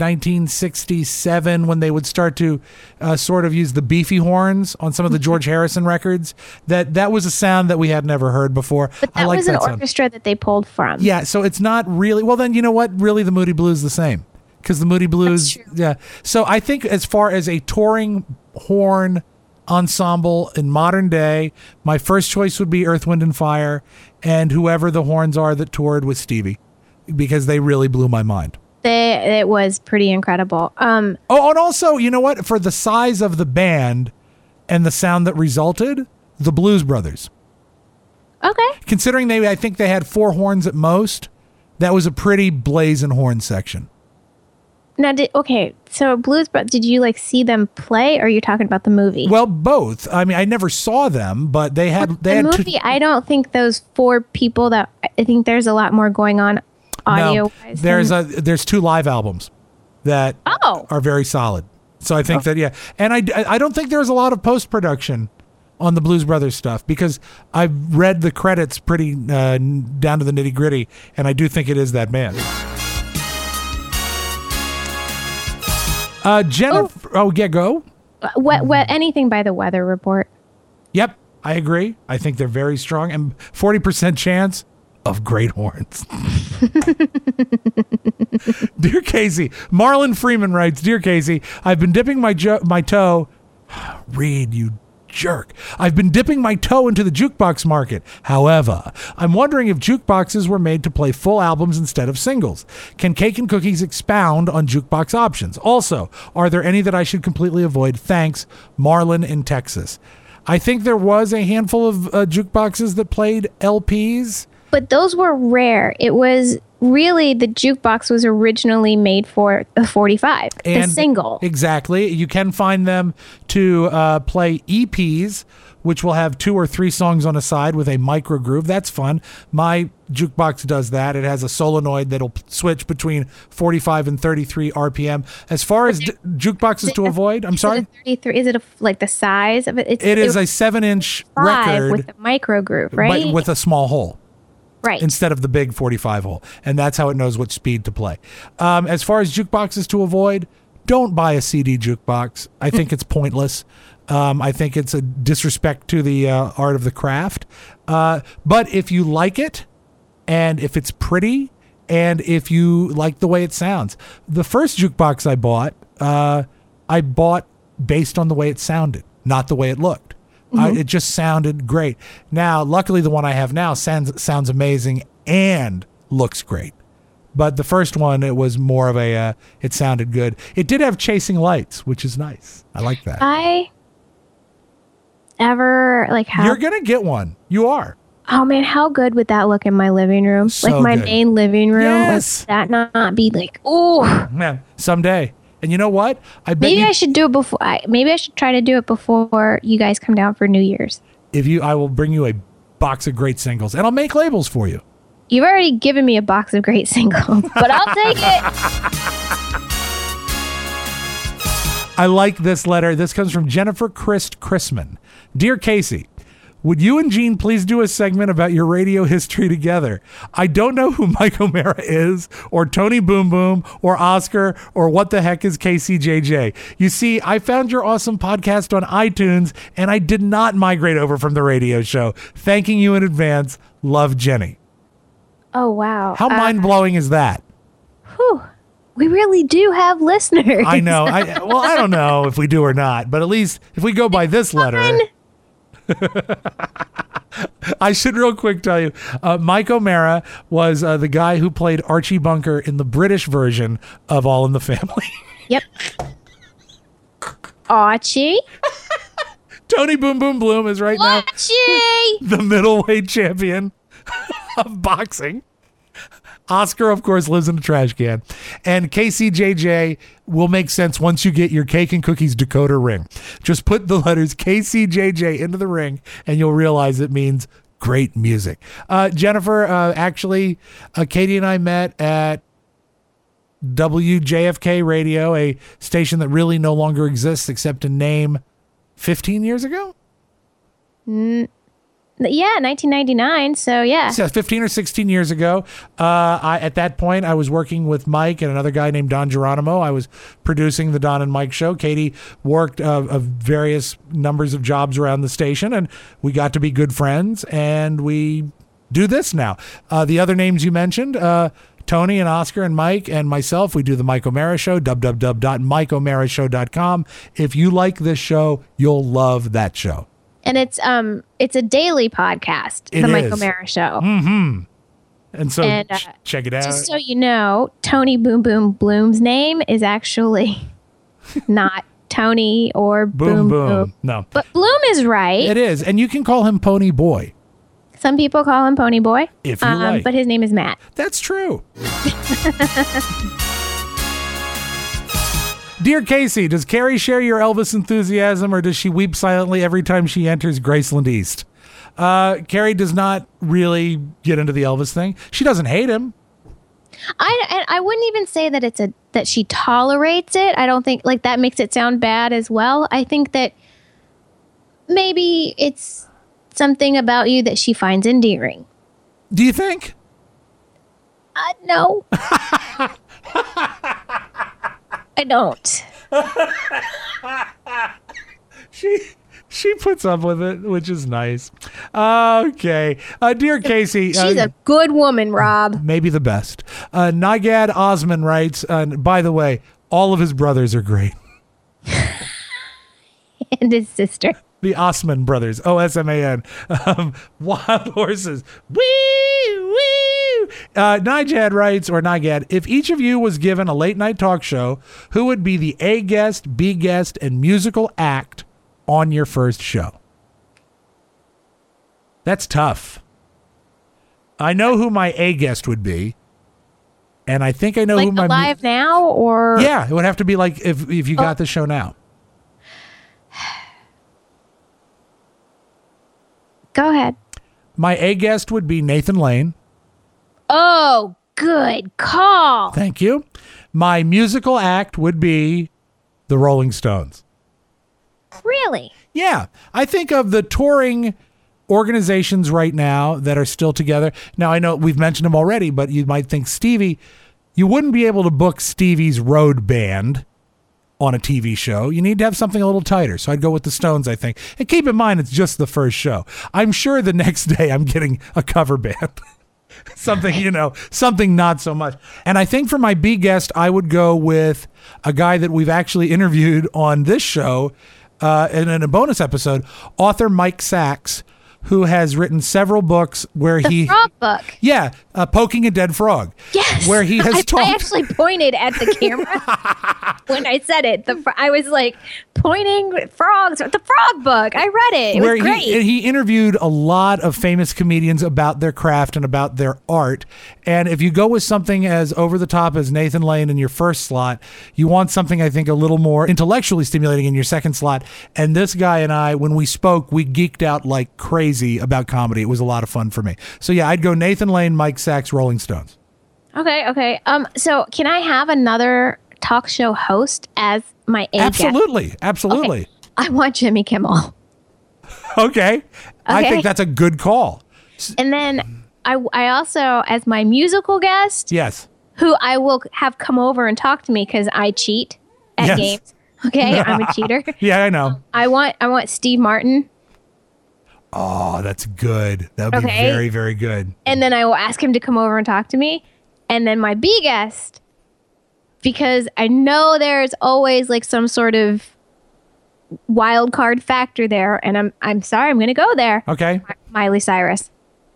1967 when they would start to sort of use the beefy horns on some of the George Harrison records. That was a sound that we had never heard before. But that was an orchestra that they pulled from. Yeah, so it's not really... Well, then you know what? Really, the Moody Blues is the same. Because the Moody Blues... Yeah. So I think as far as a touring horn ensemble in modern day, my first choice would be Earth, Wind, and Fire, and whoever the horns are that toured with Stevie. Because they really blew my mind. It was pretty incredible. And also, you know what? For the size of the band and the sound that resulted, the Blues Brothers. Okay. Considering I think they had 4 horns at most, that was a pretty blazing horn section. Now, so Blues Brothers, did you see them play, or are you talking about the movie? Well, both. I mean, I never saw them, but they had... The movie, I don't think those 4 people I think there's a lot more going on. Audio-wise. No, there's 2 live albums that are very solid. So I think that, yeah. And I don't think there's a lot of post-production on the Blues Brothers stuff because I've read the credits pretty down to the nitty-gritty, and I do think it is that band. Jennifer... Oh, yeah, go. Anything by the Weather Report. Yep, I agree. I think they're very strong. And 40% chance... of great horns. Dear Casey, Marlon Freeman writes, Dear Casey, I've been dipping my toe. Read, you jerk. I've been dipping my toe into the jukebox market. However, I'm wondering if jukeboxes were made to play full albums instead of singles. Can Cake and Cookies expound on jukebox options? Also, are there any that I should completely avoid? Thanks, Marlon in Texas. I think there was a handful of jukeboxes that played LPs. But those were rare. It was really, the jukebox was originally made for a 45, the single. Exactly. You can find them to play EPs, which will have 2 or 3 songs on a side with a micro groove. That's fun. My jukebox does that. It has a solenoid that'll switch between 45 and 33 RPM. As far as jukeboxes to avoid, I'm sorry? Is it the size of it? It is a 7-inch record. With a micro groove, right? But with a small hole. Right. Instead of the big 45 hole. And that's how it knows what speed to play. As far as jukeboxes to avoid, don't buy a CD jukebox. I think it's pointless. I think it's a disrespect to the art of the craft. But if you like it, and if it's pretty, and if you like the way it sounds. The first jukebox I bought based on the way it sounded, not the way it looked. It just sounded great. Now, luckily, the one I have now sounds amazing and looks great. But the first one, it was more of a, it sounded good. It did have chasing lights, which is nice. I like that. You're going to get one. You are. Oh man, how good would that look in my living room? So like my good. main living room. Yes. Would that not be like, ooh. Man, someday. And you know what? Maybe I should do it before. Maybe I should try to do it before you guys come down for New Year's. I will bring you a box of great singles, and I'll make labels for you. You've already given me a box of great singles, but I'll take it. I like this letter. This comes from Jennifer Christman. Dear Casey, would you and Gene please do a segment about your radio history together? I don't know who Mike O'Mara is, or Tony Boom Boom, or Oscar, or what the heck is KCJJ. You see, I found your awesome podcast on iTunes, and I did not migrate over from the radio show. Thanking you in advance. Love, Jenny. Oh, wow. How mind-blowing is that? Whew. We really do have listeners. I know. I don't know if we do or not, but at least if we go by this letter... I should real quick tell you, Mike O'Mara was the guy who played Archie Bunker in the British version of All in the Family. Yep. Archie. Tony Boom Boom Bloom is right now the middleweight champion of boxing. Oscar, of course, lives in a trash can. And KCJJ will make sense once you get your Cake and Cookies decoder ring. Just put the letters KCJJ into the ring, and you'll realize it means great music. Jennifer, actually, Katie and I met at WJFK Radio, a station that really no longer exists except in name, 15 years ago? Yeah, 1999. So yeah. So 15 or 16 years ago, at that point, I was working with Mike and another guy named Don Geronimo. I was producing the Don and Mike show. Katie worked various numbers of jobs around the station, and we got to be good friends, and we do this now. The other names you mentioned, Tony and Oscar and Mike and myself, we do the Mike O'Mara Show, www.mikeomarashow.com. If you like this show, you'll love that show. And it's a daily podcast, The Mike O'Mara Show. Mm-hmm. And so check it out. Just so you know, Tony Boom Boom Bloom's name is actually not Tony or Boom Boom. No. But Bloom is right. It is. And you can call him Pony Boy. Some people call him Pony Boy. If you like. But his name is Matt. That's true. Dear Casey, does Carrie share your Elvis enthusiasm, or does she weep silently every time she enters Graceland East? Carrie does not really get into the Elvis thing. She doesn't hate him. I wouldn't even say that that she tolerates it. I don't think that makes it sound bad as well. I think that maybe it's something about you that she finds endearing. Do you think? No. I don't. She puts up with it, which is nice. Okay. Dear Casey. She's a good woman, Rob. Maybe the best. Nigad Osman writes, by the way, all of his brothers are great. And his sister. The Osman brothers. O-S-M-A-N. Wild horses. Wee, wee. Nigad writes, or Nigad, if each of you was given a late night talk show, who would be the A guest, B guest, and musical act on your first show? That's tough. I know who my A guest would be. And I think I know who my... Alive now, or... Yeah, it would have to be like if you got the show now. Go ahead. My A guest would be Nathan Lane. Oh, good call. Thank you. My musical act would be the Rolling Stones. Really? Yeah. I think of the touring organizations right now that are still together. Now, I know we've mentioned them already, but you might think Stevie, you wouldn't be able to book Stevie's road band on a TV show. You need to have something a little tighter. So I'd go with the Stones, I think. And keep in mind, it's just the first show. I'm sure the next day I'm getting a cover band. Something not so much. And I think for my B guest, I would go with a guy that we've actually interviewed on this show in a bonus episode, author Mike Sachs, who has written several books where The frog book. Yeah, Poking a Dead Frog. Yes. Where he has talked. I actually pointed at the camera when I said it. I was like pointing frogs. The frog book. I read it. It was great. He interviewed a lot of famous comedians about their craft and about their art. And if you go with something as over the top as Nathan Lane in your first slot, you want something, I think, a little more intellectually stimulating in your second slot. And this guy and I, when we spoke, we geeked out like crazy about comedy. It was a lot of fun for me. So yeah, I'd go Nathan Lane, Mike Sachs, Rolling Stones. Okay. So can I have another talk show host as my A guest? Absolutely. Okay. I want Jimmy Kimmel. Okay. I think that's a good call. And then I also, as my musical guest, yes, who I will have come over and talk to me because I cheat at games. Okay, I'm a cheater. Yeah, I know. I want Steve Martin. Oh, that's good. That would be very, very good. And then I will ask him to come over and talk to me. And then my B guest, because I know there's always like some sort of wild card factor there, and I'm sorry, I'm going to go there. Okay. Miley Cyrus.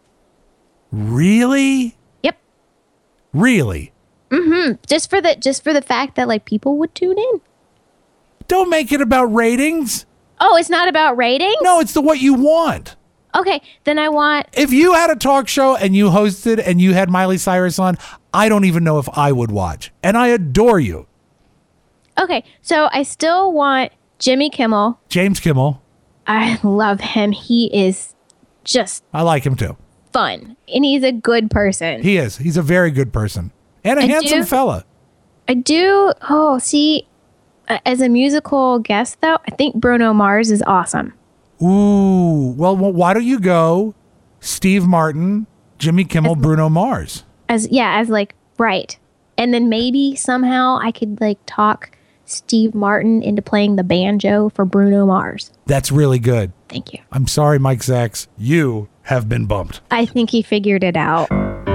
Really? Yep. Really? Mm-hmm. Just for the fact that like people would tune in. Don't make it about ratings. Oh, it's not about ratings? No, it's what you want. Okay, then I want... If you had a talk show and you hosted and you had Miley Cyrus on, I don't even know if I would watch. And I adore you. Okay, so I still want Jimmy Kimmel. James Kimmel. I love him. He is just... I like him too. Fun. And he's a good person. He is. He's a very good person. And a handsome fella. I do... Oh, see... As a musical guest, though, I think Bruno Mars is awesome. Ooh. Well, why don't you go Steve Martin, Jimmy Kimmel, Bruno Mars? Right. And then maybe somehow I could like talk Steve Martin into playing the banjo for Bruno Mars. That's really good. Thank you. I'm sorry, Mike Sachs. You have been bumped. I think he figured it out.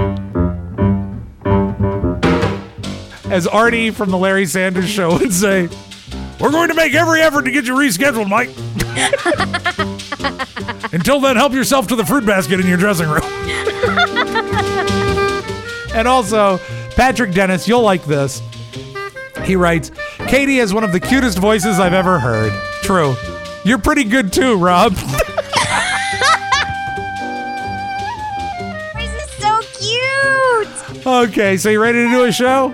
As Artie from the Larry Sanders Show would say, we're going to make every effort to get you rescheduled, Mike. Until then, help yourself to the fruit basket in your dressing room. And also, Patrick Dennis, you'll like this. He writes, Katie has one of the cutest voices I've ever heard. True. You're pretty good too, Rob. This is so cute. Okay, so you ready to do a show?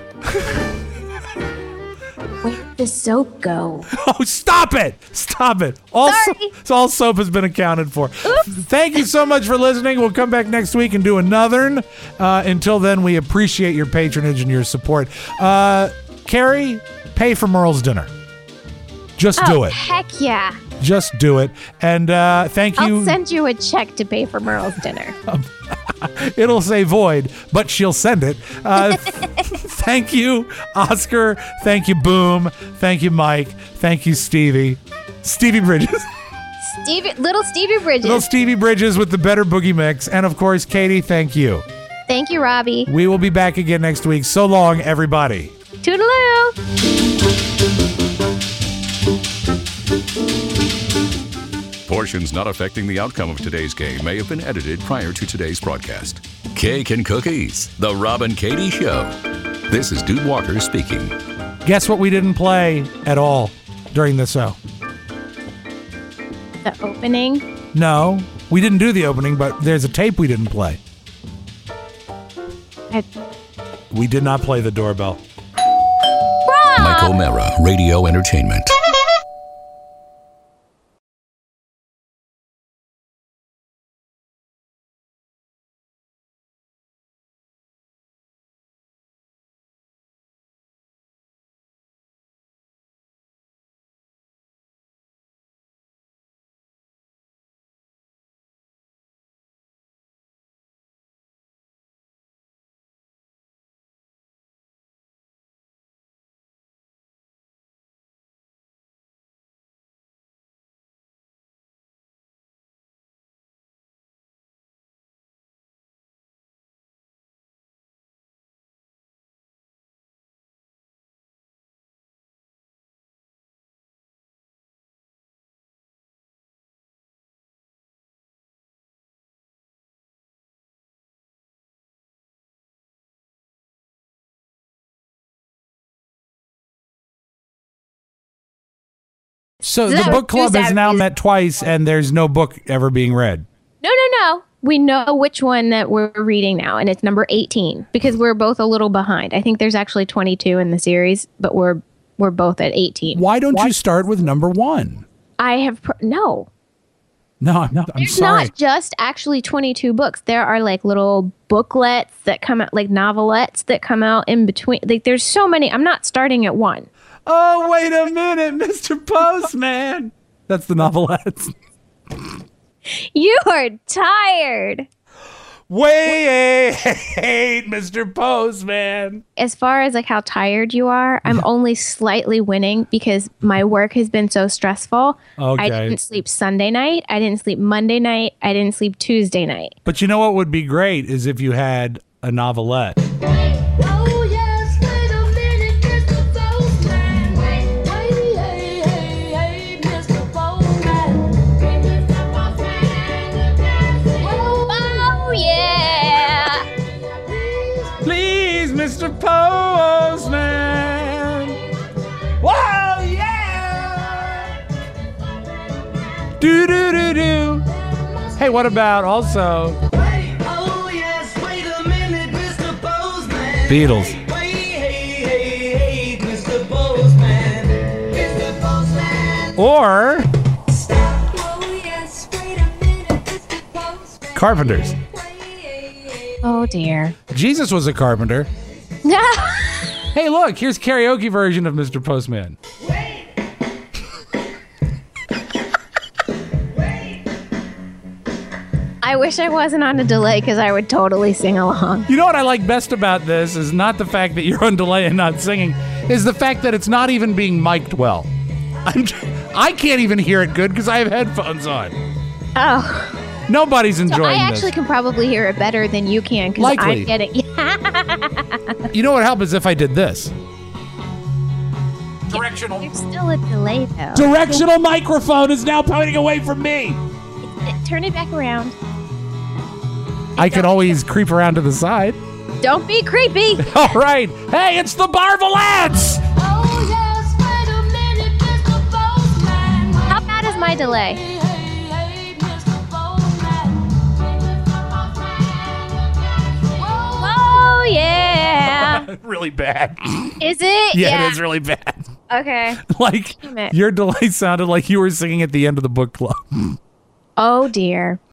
Where'd the soap go? Oh, stop it. Stop it. All soap has been accounted for. Oops. Thank you so much for listening. We'll come back next week and do another. Until then, we appreciate your patronage and your support. Carrie, pay for Merle's dinner. Just do it. Heck yeah. Just do it. And thank you. I'll send you a check to pay for Merle's dinner. It'll say void, but she'll send it. Thank you, Oscar. Thank you, Boom. Thank you, Mike. Thank you, Stevie. Stevie Bridges. Little Stevie Bridges. Little Stevie Bridges with the better boogie mix. And of course, Katie, thank you. Thank you, Robbie. We will be back again next week. So long, everybody. Toodaloo. Portions not affecting the outcome of today's game may have been edited prior to today's broadcast. Cake and Cookies, The Rob and Katie Show. This is Dude Walker speaking. Guess what we didn't play at all during the show? The opening? No, we didn't do the opening, but there's a tape we didn't play. We did not play the doorbell. Rob! Mike O'Mara, Radio Entertainment. So the that book was club two has now Saturdays. met twice, and there's no book ever being read. No. We know which one that we're reading now, and it's number 18 because we're both a little behind. I think there's actually 22 in the series, but we're both at 18. Why don't you start with number 1? I have no. No, I'm not. I'm There's sorry. not just actually 22 books. There are like little booklets that come out, like novelettes that come out in between. Like there's so many. I'm not starting at 1. Oh, wait a minute, Mr. Postman. That's the novelettes. You are tired. Wait, Mr. Postman. As far as like how tired you are, I'm only slightly winning because my work has been so stressful. Okay. I didn't sleep Sunday night. I didn't sleep Monday night. I didn't sleep Tuesday night. But you know what would be great is if you had a novelette. Oh, yes, wait a minute, Mr. Postman. Wait, hey, Mr. Postman. Oh, yeah. Please, Mr. Postman. Whoa, yeah. Do. Hey, what about also Oh, yes, wait a minute, Mr. Postman. Beatles? Hey, Mr. Postman. Mr. Postman. Or Oh, yes, wait a minute, Mr. Postman. Carpenters? Oh, dear. Jesus was a carpenter. Hey, look, here's karaoke version of Mr. Postman. I wish I wasn't on a delay because I would totally sing along. You know what I like best about this is not the fact that you're on delay and not singing, is the fact that it's not even being mic'd well. I can't even hear it good because I have headphones on. Oh. Nobody's So enjoying I actually this. can probably hear it better than you can because Likely. I'm getting. You know what would help is if I did this. Directional. There's still a delay though. Directional microphone is now pointing away from me. Turn it back around. I could always creep around to the side. Don't be creepy. All right. Hey, it's the Barvalettes. Oh, yes, wait a minute, Mr. Postman. How bad is my delay? Hey, Mr. Postman. Oh yeah. Really bad. Is it? Yeah, it is really bad. Okay. Like Damn it. your delay sounded like you were singing at the end of the book club. Oh dear.